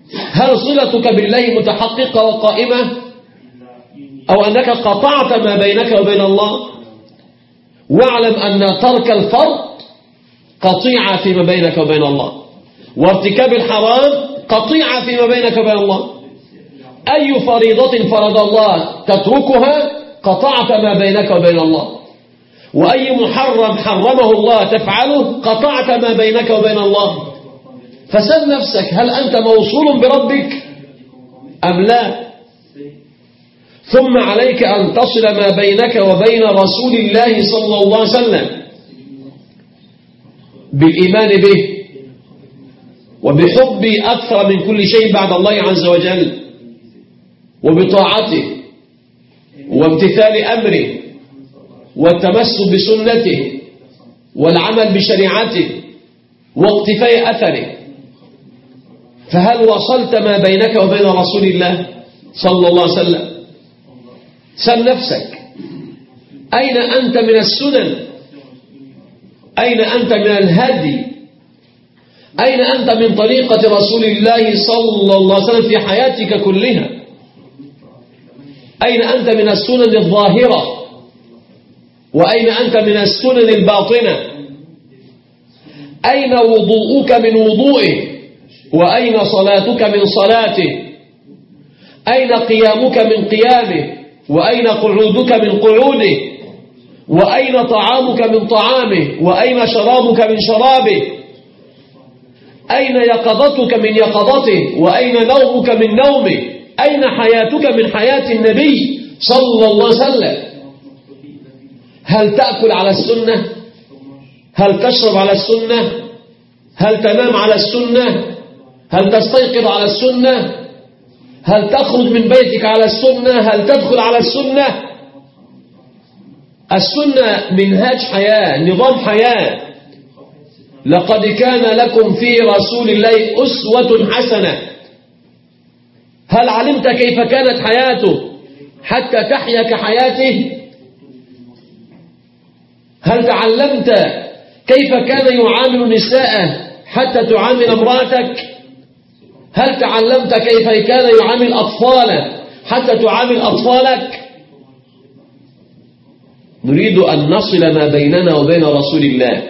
هل صلتك بالله متحققة وقائمة، أو أنك قطعت ما بينك وبين الله؟ واعلم أن ترك الفرض قطيعة فيما بينك وبين الله، وارتكاب الحرام قطيعة فيما بينك وبين الله. أي فريضة فرض الله تتركها قطعت ما بينك وبين الله، وأي محرم حرمه الله تفعله قطعت ما بينك وبين الله. فسل نفسك، هل أنت موصول بربك أم لا؟ ثم عليك أن تصل ما بينك وبين رسول الله صلى الله عليه وسلم بالإيمان به، وبحب أكثر من كل شيء بعد الله عز وجل، وبطاعته، وامتثال أمره، والتمسك بسنته، والعمل بشريعته، واقتفاء أثره. فهل وصلت ما بينك وبين رسول الله صلى الله عليه وسلم؟ سل نفسك، أين أنت من السنن؟ أين أنت من الهدي؟ أين أنت من طريقة رسول الله صلى الله عليه وسلم في حياتك كلها؟ أين أنت من السنن الظاهرة؟ وأين أنت من السنن الباطنة؟ أين وضوءك من وضوئه؟ وأين صلاتك من صلاته؟ أين قيامك من قيامه؟ وأين قعودك من قعوده؟ وأين طعامك من طعامه؟ وأين شرابك من شرابه؟ أين يقظتك من يقظته؟ وأين نومك من نومه؟ أين حياتك من حياة النبي صلى الله عليه وسلم؟ هل تأكل على السنة؟ هل تشرب على السنة؟ هل تنام على السنة؟ هل تستيقظ على السنة؟ هل تخرج من بيتك على السنة؟ هل تدخل على السنة؟ السنة منهاج حياة، نظام حياة. لقد كان لكم في رسول الله أسوة حسنة. هل علمت كيف كانت حياته حتى تحيا كحياته؟ هل تعلمت كيف كان يعامل نساءه حتى تعامل امرأتك؟ هل تعلمت كيف كان يعامل أطفاله حتى تعامل أطفالك؟ نريد أن نصل ما بيننا وبين رسول الله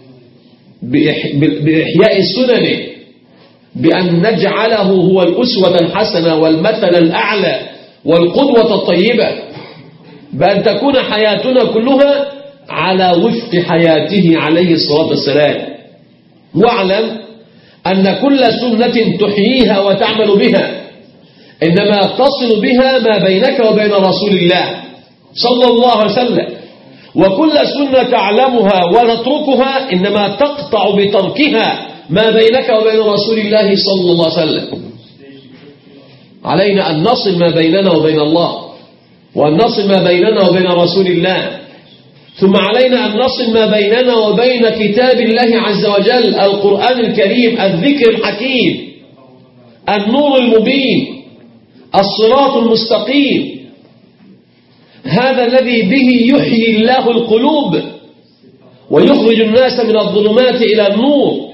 بإحياء سننه، بأن نجعله هو الأسوة الحسنة والمثل الأعلى والقدوة الطيبة، بأن تكون حياتنا كلها على وفق حياته عليه الصلاة والسلام. واعلم أن كل سنة تحييها وتعمل بها إنما تصل بها ما بينك وبين رسول الله صلى الله عليه وسلم، وكل سنة تعلمها وتتركها إنما تقطع بتركها ما بينك وبين رسول الله صلى الله عليه وسلم. علينا أن نصل ما بيننا وبين الله، وأن نصل ما بيننا وبين رسول الله، ثم علينا أن نصل ما بيننا وبين كتاب الله عز وجل، القرآن الكريم، الذكر الحكيم، النور المبين، الصراط المستقيم، هذا الذي به يحيي الله القلوب ويخرج الناس من الظلمات إلى النور.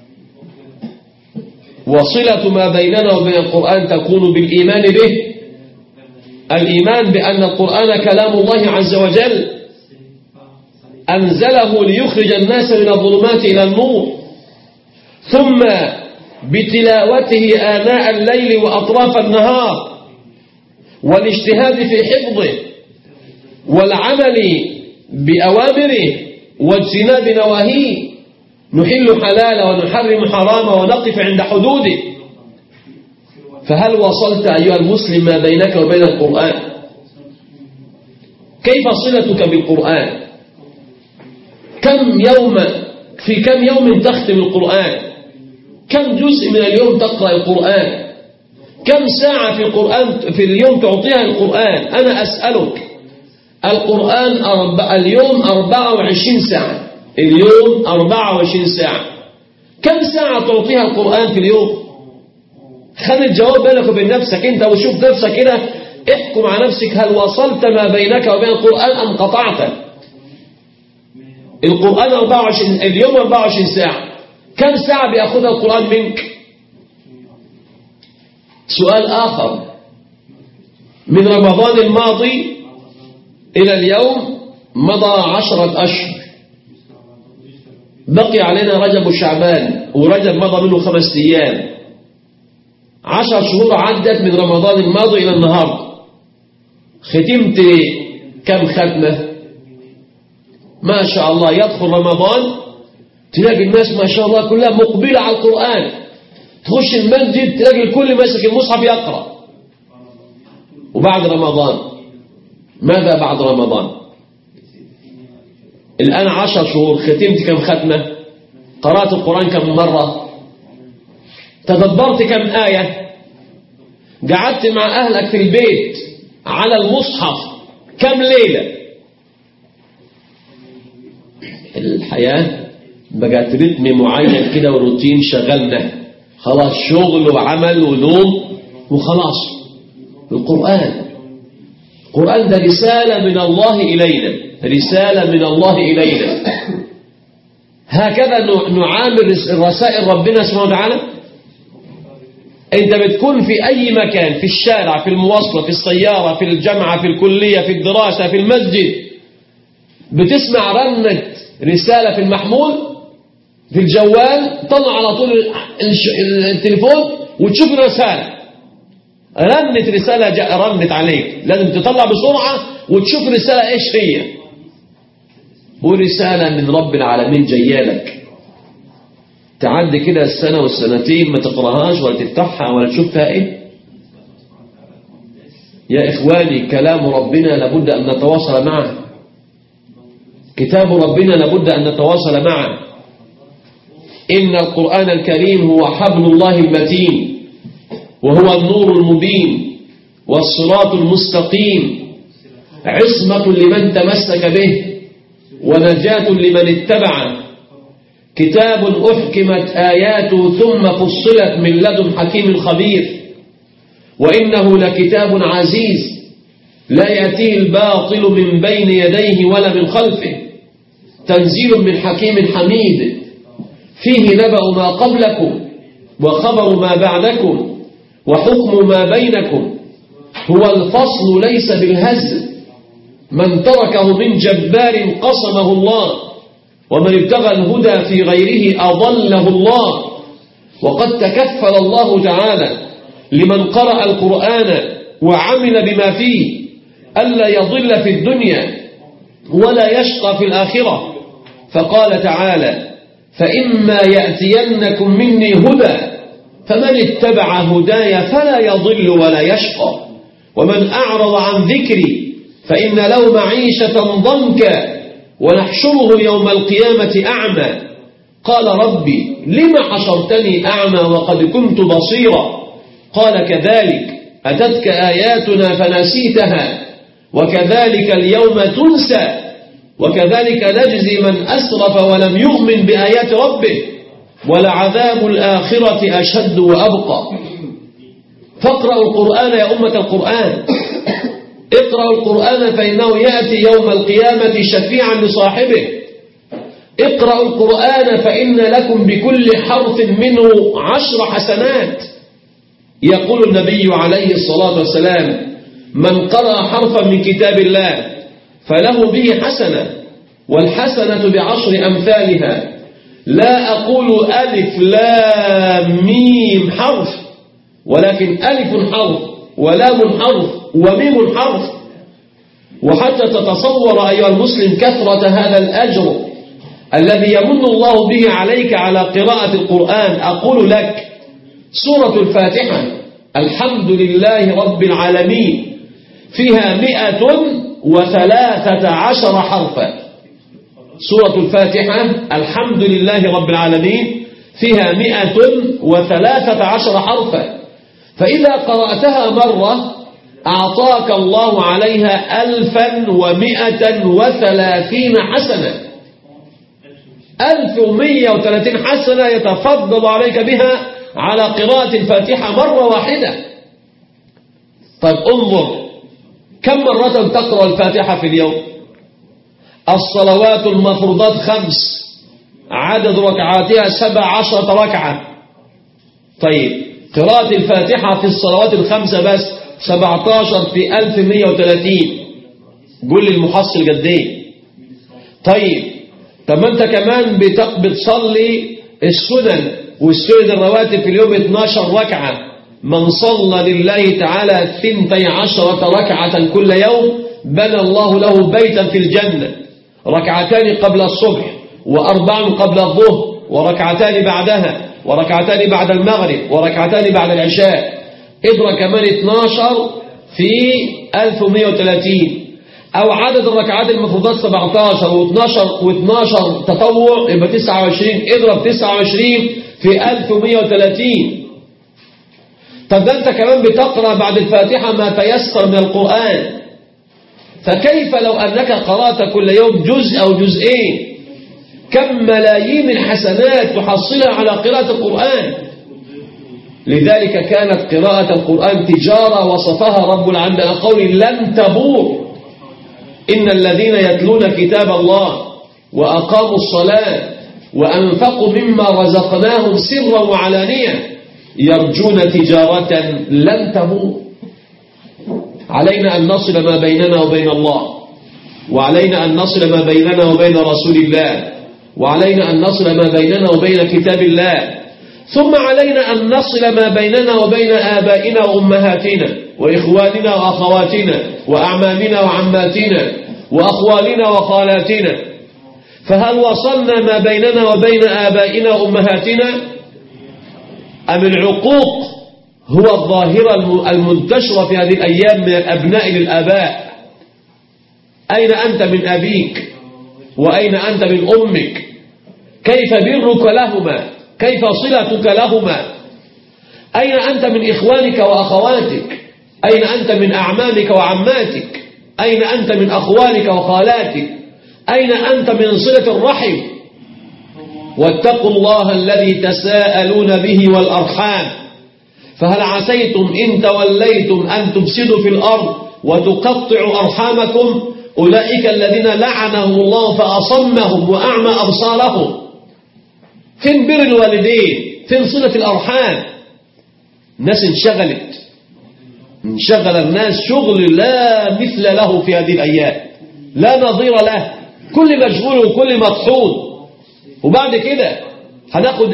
وصلة ما بيننا وبين القرآن تكون بالإيمان به، الإيمان بأن القرآن كلام الله عز وجل أنزله ليخرج الناس من الظلمات إلى النور، ثم بتلاوته آناء الليل وأطراف النهار، والاجتهاد في حفظه، والعمل بأوامره واجتناب نواهيه، نحل حلاله ونحرم حرامه ونقف عند حدوده. فهل وصلت أيها المسلم ما بينك وبين القرآن؟ كيف صلتك بالقرآن؟ في كم يوم تختم القرآن؟ كم جزء من اليوم تقرأ القرآن؟ كم ساعة في اليوم تعطيها القرآن؟ أنا أسألك، القرآن اليوم 24 ساعة، اليوم 24 ساعة، كم ساعة تعطيها القرآن في اليوم؟ خلي الجواب بينك وبين نفسك أنت، وشوف نفسك كده، احكم على نفسك، هل وصلت ما بينك وبين القرآن أم قطعت؟ القرآن 24، اليوم 24 ساعة، كم ساعة بيأخذها القرآن منك؟ سؤال آخر: من رمضان الماضي إلى اليوم مضى 10 أشهر، بقي علينا رجب وشعبان، ورجب مضى منه 5 أيام، 10 شهور عدت من رمضان الماضي إلى النهاردة. ختمت كم ختمة؟ ما شاء الله. يدخل رمضان تلاقي الناس ما شاء الله كلها مقبلة على القرآن، تخش المسجد تلاقي الكل ماسك المصحف يقرأ. وبعد رمضان ماذا بعد رمضان؟ الآن 10 شهور، ختمت كم ختمة؟ قرأت القرآن كم مرة؟ تدبرت كم آية؟ قعدت مع أهلك في البيت على المصحف كم ليلة؟ الحياة بقت رتم معين كده وروتين شغلنا، خلاص شغل وعمل ونوم وخلاص. القرآن ده رسالة من الله إلينا، رسالة من الله إلينا. هكذا نعامل رسائل ربنا سبحانه وتعالى. أنت بتكون في أي مكان، في الشارع، في المواصلة، في السيارة، في الجامعة، في الكلية، في الدراسة، في المسجد، بتسمع رنة رسالة في المحمول، في الجوال، طلع على طول التليفون وتشوف الرسالة. رنت رسالة رنت عليك، لازم تطلع بسرعة وتشوف الرسالة ايش هي. ورسالة من رب العالمين جيالك، تعدي كده السنة والسنتين ما تقراهاش ولا تفتحها ولا تشوف فيها ايه. يا إخواني، كلام ربنا لابد أن نتواصل معه، كتاب ربنا لابد أن نتواصل معه. إن القرآن الكريم هو حبل الله المتين، وهو النور المبين، والصراط المستقيم، عصمة لمن تمسك به، ونجاة لمن اتبعه. كتاب أحكمت آياته ثم فصلت من لدن حكيم خبير. وإنه لكتاب عزيز لا يأتيه الباطل من بين يديه ولا من خلفه، تنزيل من حكيم حميد. فيه نبأ ما قبلكم وخبر ما بعدكم وحكم ما بينكم. هو الفصل ليس بالهزل، من تركه من جبار قصمه الله، ومن ابتغى الهدى في غيره أضله الله. وقد تكفل الله تعالى لمن قرأ القرآن وعمل بما فيه ألا يضل في الدنيا ولا يشقى في الآخرة، فقال تعالى: فإما يأتينكم مني هدى فمن اتبع هداي فلا يضل ولا يشقى، ومن أعرض عن ذكري فإن له معيشة ضنكا ونحشره يوم القيامة أعمى. قال: ربي لم حشرتني أعمى وقد كنت بصيرا؟ قال: كذلك أتتك آياتنا فنسيتها وكذلك اليوم تنسى، وكذلك نجزي من أسرف ولم يؤمن بآيات ربه، ولعذاب الآخرة أشد وأبقى. فاقرأوا القرآن يا أمة القرآن، اقرأوا القرآن فإنه يأتي يوم القيامة شفيعا لصاحبه. اقرأوا القرآن فإن لكم بكل حرف منه 10 حسنات. يقول النبي عليه الصلاة والسلام: من قرأ حرفا من كتاب الله فله به حسنة، والحسنة ب10 أمثالها. لا أقول ألف لام ميم حرف، ولكن ألف حرف ولام حرف وميم حرف. وحتى تتصور أيها المسلم كثرة هذا الأجر الذي يمن الله به عليك على قراءة القرآن، أقول لك: سورة الفاتحة الحمد لله رب العالمين فيها 113 حرفا. سورة الفاتحة الحمد لله رب العالمين فيها 113 حرفا، فإذا قرأتها مرة أعطاك الله عليها 1130 حسنة. 1130 حسنة يتفضل عليك بها على قراءة الفاتحة مرة واحدة. طيب انظر كم مرة تقرأ الفاتحة في اليوم؟ الصلوات المفروضات 5، عدد ركعاتها 17 ركعة. طيب قراءة الفاتحة في الصلوات الخمسة بس 17 في 1130. قول لي المحصل قد ايه؟ طيب طب ما انت كمان بتصلي السنن والسنن الرواتب في اليوم 12 ركعة. من صلى لله تعالى 12 ركعة كل يوم بنى الله له بيتا في الجنة، ركعتان قبل الصبح و4 قبل الظهر وركعتان بعدها وركعتان بعد المغرب وركعتان بعد العشاء. اضرب كمان 12 في 1130 أو عدد الركعات المفروضات 17 و12 تطوع يبقى 29. اضرب 29 في 1130. طب ده أنت كمان بتقرأ بعد الفاتحة ما تيسر من القرآن، فكيف لو أنك قرأت كل يوم جزء أو جزئين؟ كم ملايين الحسنات تحصلها على قراءة القرآن. لذلك كانت قراءة القرآن تجارة وصفها رب العالمين بقول لن تبور. إن الذين يتلون كتاب الله وأقاموا الصلاة وأنفقوا مما رزقناهم سرا وعلانية يرجون تجارة لن تبور. علينا أن نصل ما بيننا وبين الله، وعلينا أن نصل ما بيننا وبين رسول الله، وعلينا أن نصل ما بيننا وبين كتاب الله، ثم علينا أن نصل ما بيننا وبين آبائنا وأمهاتنا وإخواننا وأخواتنا وأعمامنا وعماتنا وأخوالنا وخالاتنا. فهل وصلنا ما بيننا وبين آبائنا وأمهاتنا أم العقوق هو الظاهرة المنتشرة في هذه الأيام من الأبناء للآباء؟ أين أنت من أبيك وأين أنت من أمك؟ كيف برك لهما؟ كيف صلتك لهما؟ أين أنت من إخوانك وأخواتك؟ أين أنت من أعمامك وعماتك؟ أين أنت من أخوالك وخالاتك؟ أين أنت من صلة الرحم؟ واتقوا الله الذي تساءلون به والأرحام. فهل عسيتم إن توليتم أن تفسدوا في الأرض وتقطعوا أرحامكم؟ أولئك الذين لعنهم الله فأصمهم وأعمى أبصارهم. فين بر الوالدين؟ فين صلة الأرحام؟ الناس انشغل الناس شغل لا مثل له في هذه الأيام، لا نظير له، كل مشغول وكل مطحون. وبعد كده هناخد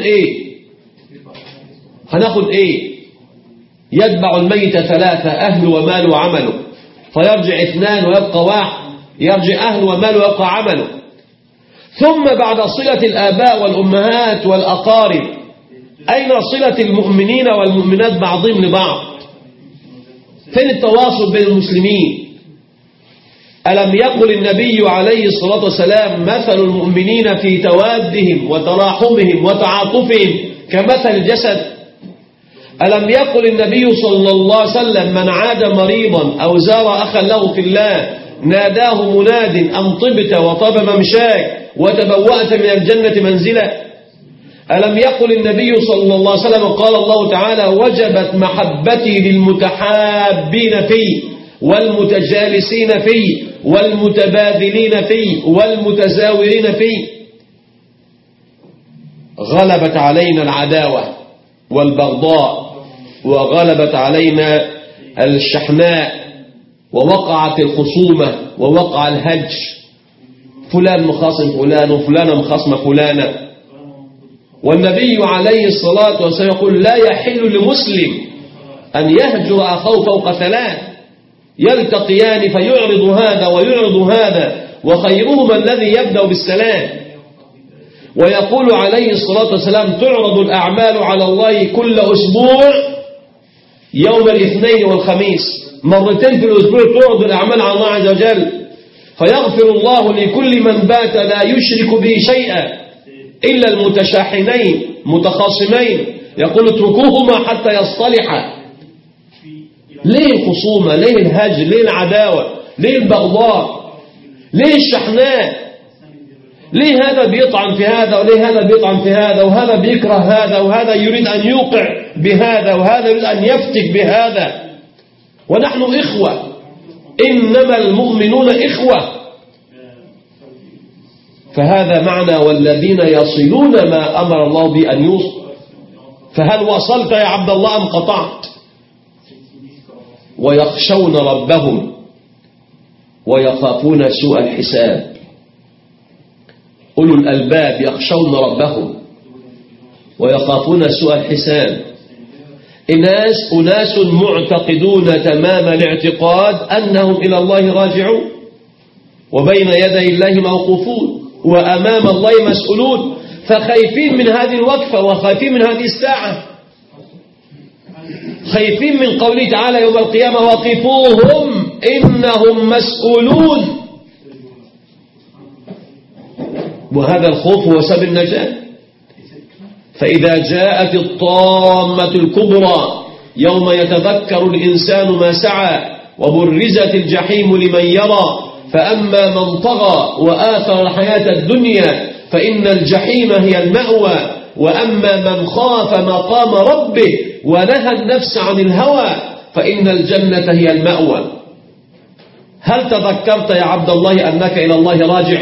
ايه؟ يتبع الميت 3: أهل ومال وعمله، فيرجع 2 ويبقى 1. يرجع أهل ومال ويبقى عمله. ثم بعد صلة الآباء والأمهات والأقارب أين صلة المؤمنين والمؤمنات بعضهم لبعض؟ فين التواصل بين المسلمين؟ ألم يقل النبي عليه الصلاة والسلام مثل المؤمنين في توادهم وتراحمهم وتعاطفهم كمثل الجسد؟ ألم يقل النبي صلى الله عليه وسلم من عاد مريضا أو زار أخا له في الله ناداه مناد أن طبت وطاب ممشاك وتبوأت من الجنة منزلا؟ ألم يقل النبي صلى الله عليه وسلم قال الله تعالى وجبت محبتي للمتحابين فيه والمتجالسين فيه والمتبادلين فيه والمتزاورين فيه. غلبت علينا العداوة والبغضاء وغلبت علينا الشحناء ووقعت الخصومة ووقع الهجر، فلان مخاصم فلان وفلانة مخاصمة فلانة. والنبي عليه الصلاة والسلام يقول لا يحل لمسلم أن يهجر أخوه فوق 3 يلتقيان فيعرض هذا ويعرض هذا وخيرهما الذي يبدأ بالسلام. ويقول عليه الصلاة والسلام تعرض الأعمال على الله كل أسبوع يوم الاثنين والخميس، مرتين في الأسبوع تعرض الأعمال على الله عز وجل، فيغفر الله لكل من بات لا يشرك به شيئا إلا المتشاحنين متخاصمين، يقول اتركوهما حتى يصطلحا. ليه الخصومة؟ ليه الهجر؟ ليه العداوة؟ ليه البغضاء؟ ليه الشحناء؟ ليه هذا بيطعن في هذا وليه هذا بيطعن في هذا وهذا بيكره هذا وهذا يريد أن يوقع بهذا وهذا يريد أن يفتك بهذا؟ ونحن إخوة، إنما المؤمنون إخوة. فهذا معنى والذين يصلون ما أمر الله بأن يوصل. فهل وصلت يا عبد الله أم قطعت؟ ويخشون ربهم ويخافون سوء الحساب. أولو الألباب يخشون ربهم ويخافون سوء الحساب. أناس معتقدون تمام الاعتقاد أنهم إلى الله راجعون، وبين يدي الله موقوفون، وأمام الله مسؤولون، فخايفين من هذه الوقفة وخايفين من هذه الساعة، خايفين من قوله تعالى يوم القيامة وقفوهم إنهم مسؤولون. وهذا الخوف هو سبب النجاة. فإذا جاءت الطامة الكبرى يوم يتذكر الإنسان ما سعى وبرزت الجحيم لمن يرى فأما من طغى وآثر الحياة الدنيا فإن الجحيم هي المأوى وأما من خاف مقام ربه ونهى النفس عن الهوى فإن الجنة هي المأوى. هل تذكرت يا عبد الله أنك إلى الله راجع؟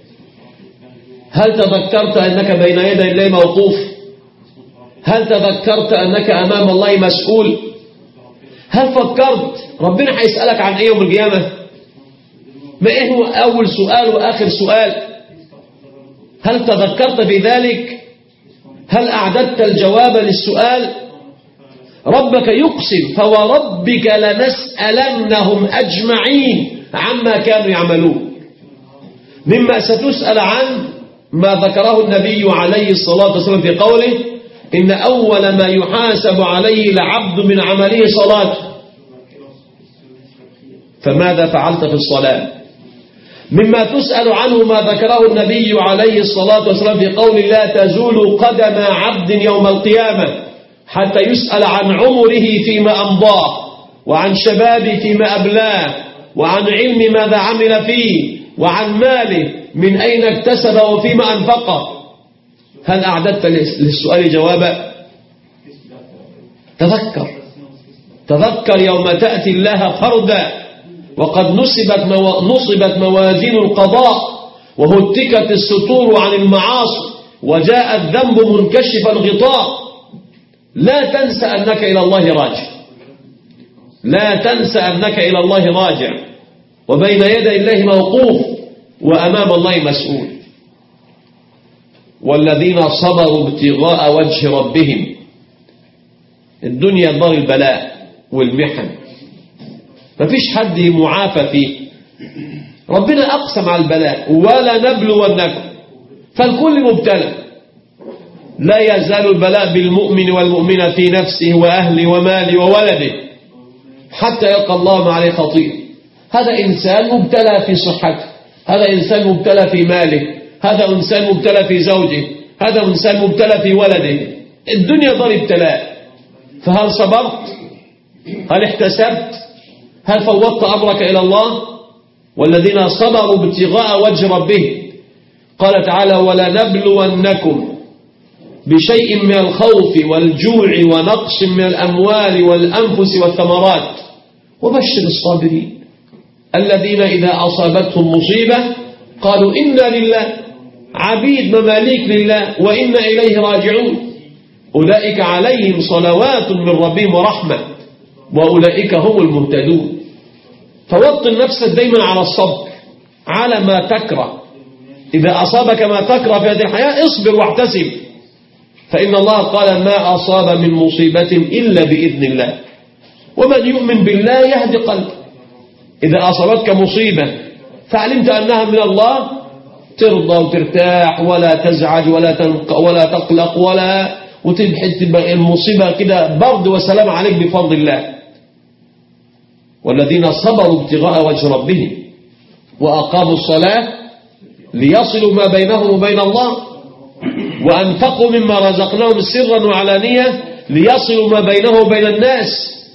هل تذكرت أنك بين يدي الله موقوف؟ هل تذكرت أنك أمام الله مسؤول؟ هل فكرت ربنا هيسألك عن إيه يوم القيامة؟ ما إيه هو أول سؤال وآخر سؤال؟ هل تذكرت بذلك؟ هل أعددت الجواب للسؤال؟ ربك يقسم فوربك لنسألنهم أجمعين عما كانوا يعملون. مما ستسأل عن ما ذكره النبي عليه الصلاة والسلام في قوله إن أول ما يحاسب عليه العبد من عمله صلاته، فماذا فعلت في الصلاة؟ مما تسأل عنه ما ذكره النبي عليه الصلاة والسلام في قول لا تزول قدم عبد يوم القيامة حتى يسأل عن عمره فيما أمضاه وعن شبابه فيما أبلاه وعن علم ماذا عمل فيه وعن ماله من أين اكتسب وفيما أنفقه. هل أعددت للسؤال جوابا؟ تذكر يوم تأتي الله فردا وقد نصبت موازين القضاء وهتكت الستور عن المعاصي وجاء الذنب منكشف الغطاء. لا تنسى أنك إلى الله راجع، لا تنسى أنك إلى الله راجع وبين يدي الله موقوف وأمام الله مسؤول. والذين صبروا ابتغاء وجه ربهم. الدنيا دار البلاء والمحن، مفيش حد معافى فيه. ربنا أقسم على البلاء ولا نبلونكم، فالكل مبتلى. لا يزال البلاء بالمؤمن والمؤمنة في نفسه وأهله وماله وولده حتى يلقى الله ما عليه خطير. هذا إنسان مبتلى في صحته، هذا إنسان مبتلى في ماله، هذا إنسان مبتلى في زوجه، هذا إنسان مبتلى في ولده. الدنيا دار ابتلاء. فهل صبرت؟ هل احتسبت؟ هل فوضت أمرك إلى الله؟ والذين صبروا ابتغاء وجه ربهم قال تعالى ولنبلونكم بشيء من الخوف والجوع ونقص من الأموال والأنفس والثمرات وبشر الصابرين الذين إذا أصابتهم مصيبة قالوا إنا لله عبيد مماليك لله وإنا إليه راجعون أولئك عليهم صلوات من ربهم ورحمة وأولئك هم المهتدون. فوطن نفسك دايما على الصبر على ما تكره. إذا أصابك ما تكره في هذه الحياة اصبر واحتسب، فإن الله قال ما أصاب من مصيبة إلا بإذن الله ومن يؤمن بالله يهدي قلبه. إذا أصابتك مصيبة فعلمت أنها من الله ترضى وترتاح ولا تزعج ولا تقلق وتبحث المصيبة كده برد وسلام عليك بفضل الله. والذين صبروا ابتغاء وجه ربهم وأقاموا الصلاة ليصلوا ما بينهم وبين الله وأنفقوا مما رزقناهم سرا وعلانية ليصلوا ما بينهم وبين الناس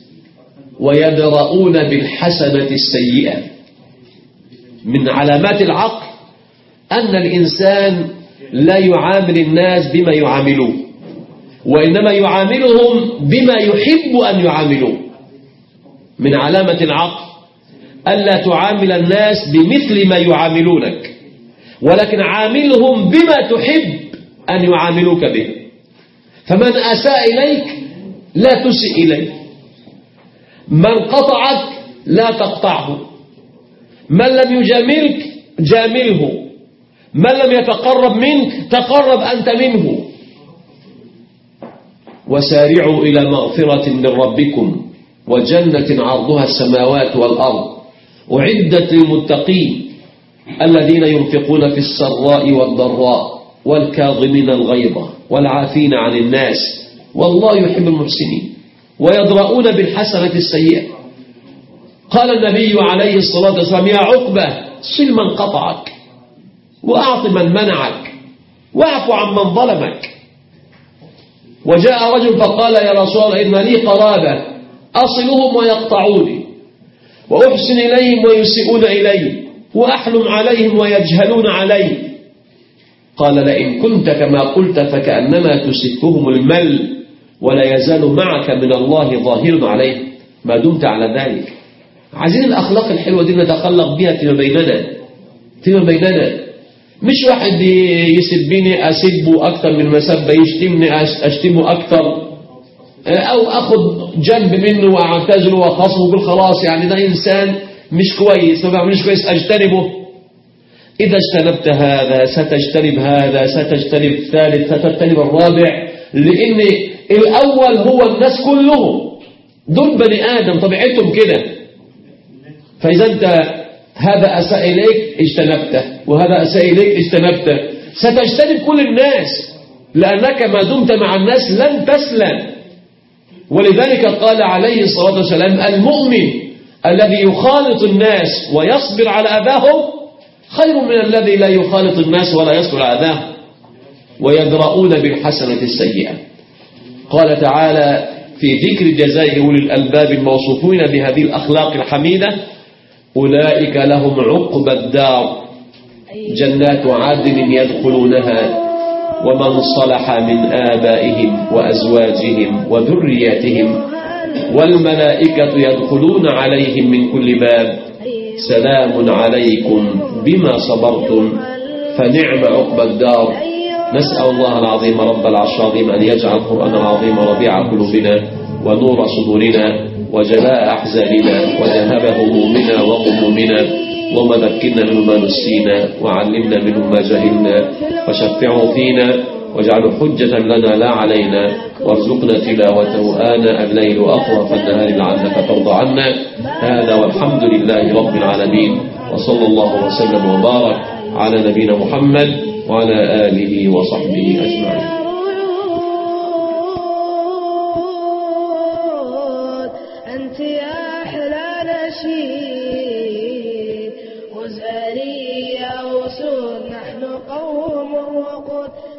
ويدرؤون بالحسنة السيئة. من علامات العقل أن الإنسان لا يعامل الناس بما يعاملون وإنما يعاملهم بما يحب أن يعاملوه. من علامة العقل ألا تعامل الناس بمثل ما يعاملونك ولكن عاملهم بما تحب أن يعاملوك به. فمن أساء إليك لا تسئ إليه، من قطعك لا تقطعه، من لم يجاملك جامله، من لم يتقرب منك تقرب أنت منه. وسارعوا إلى مغفرة من ربكم وجنة عرضها السماوات والأرض أعدت للمتقين الذين ينفقون في السراء والضراء والكاظمين الغيظ والعافين عن الناس والله يحب المحسنين ويدرؤون بالحسنة السيئة. قال النبي عليه الصلاة والسلام: يا عقبة صل من قطعك وأعط من منعك واعف عن من ظلمك. وجاء رجل فقال: يا رسول الله إن لي قرابة أصلهم ويقطعوني وأحسن إليهم ويسيئون إلي وأحلم عليهم ويجهلون علي. قال: لئن كنت كما قلت فكأنما تسفهم المل ولا يزال معك من الله ظاهر عليه ما دمت على ذلك. عايزين الأخلاق الحلوة دي نتخلق بها فيما بيننا، مش واحد يسبني أسبه أكتر من مسبة، يشتمني أشتمه أكتر، أو أخذ جنب منه وأعتزله وأخصه وأقول خلاص يعني ده إنسان مش كويس ما بعملش كويس أجتنبه. إذا اجتنبت هذا ستجتنب هذا، ستجتنب الثالث، ستجتنب الرابع، لأن الأول هو الناس كلهم دول بني آدم طبيعتهم كده. فإذا أنت هذا أساء إليك اجتنبته وهذا أساء إليك اجتنبته، ستجتنب كل الناس لأنك ما دمت مع الناس لن تسلم. ولذلك قال عليه الصلاة والسلام: المؤمن الذي يخالط الناس ويصبر على أذاهم خير من الذي لا يخالط الناس ولا يصبر على أذاهم. ويدرؤون بالحسنة السيئة. قال تعالى في ذكر جزاء أولي الألباب الموصوفين بهذه الأخلاق الحميدة: أولئك لهم عقبى الدار جنات عدن يدخلونها ومن صلح من آبائهم وأزواجهم وذرياتهم والملائكة يدخلون عليهم من كل باب سلام عليكم بما صبرتم فنعم عقبى الدار. نسأل الله العظيم رب العرش العظيم أن يجعل القرآن العظيم ربيع قلوبنا ونور صدورنا وجلاء أحزاننا وذهاب همومنا وغمومنا، اللهم ذكرنا منه ما نسينا وعلمنا منه ما جهلنا وشفعه فينا واجعله حجة لنا لا علينا، وارزقنا تلاوته آناء الليل وأطراف النهار لعلك ترضى عنا. هذا والحمد لله رب العالمين، وصلى الله وسلم وبارك على نبينا محمد وعلى آله وصحبه أجمعين. أنت يا أحلى نشيد وزاري يا وسود نحن قوم وقود.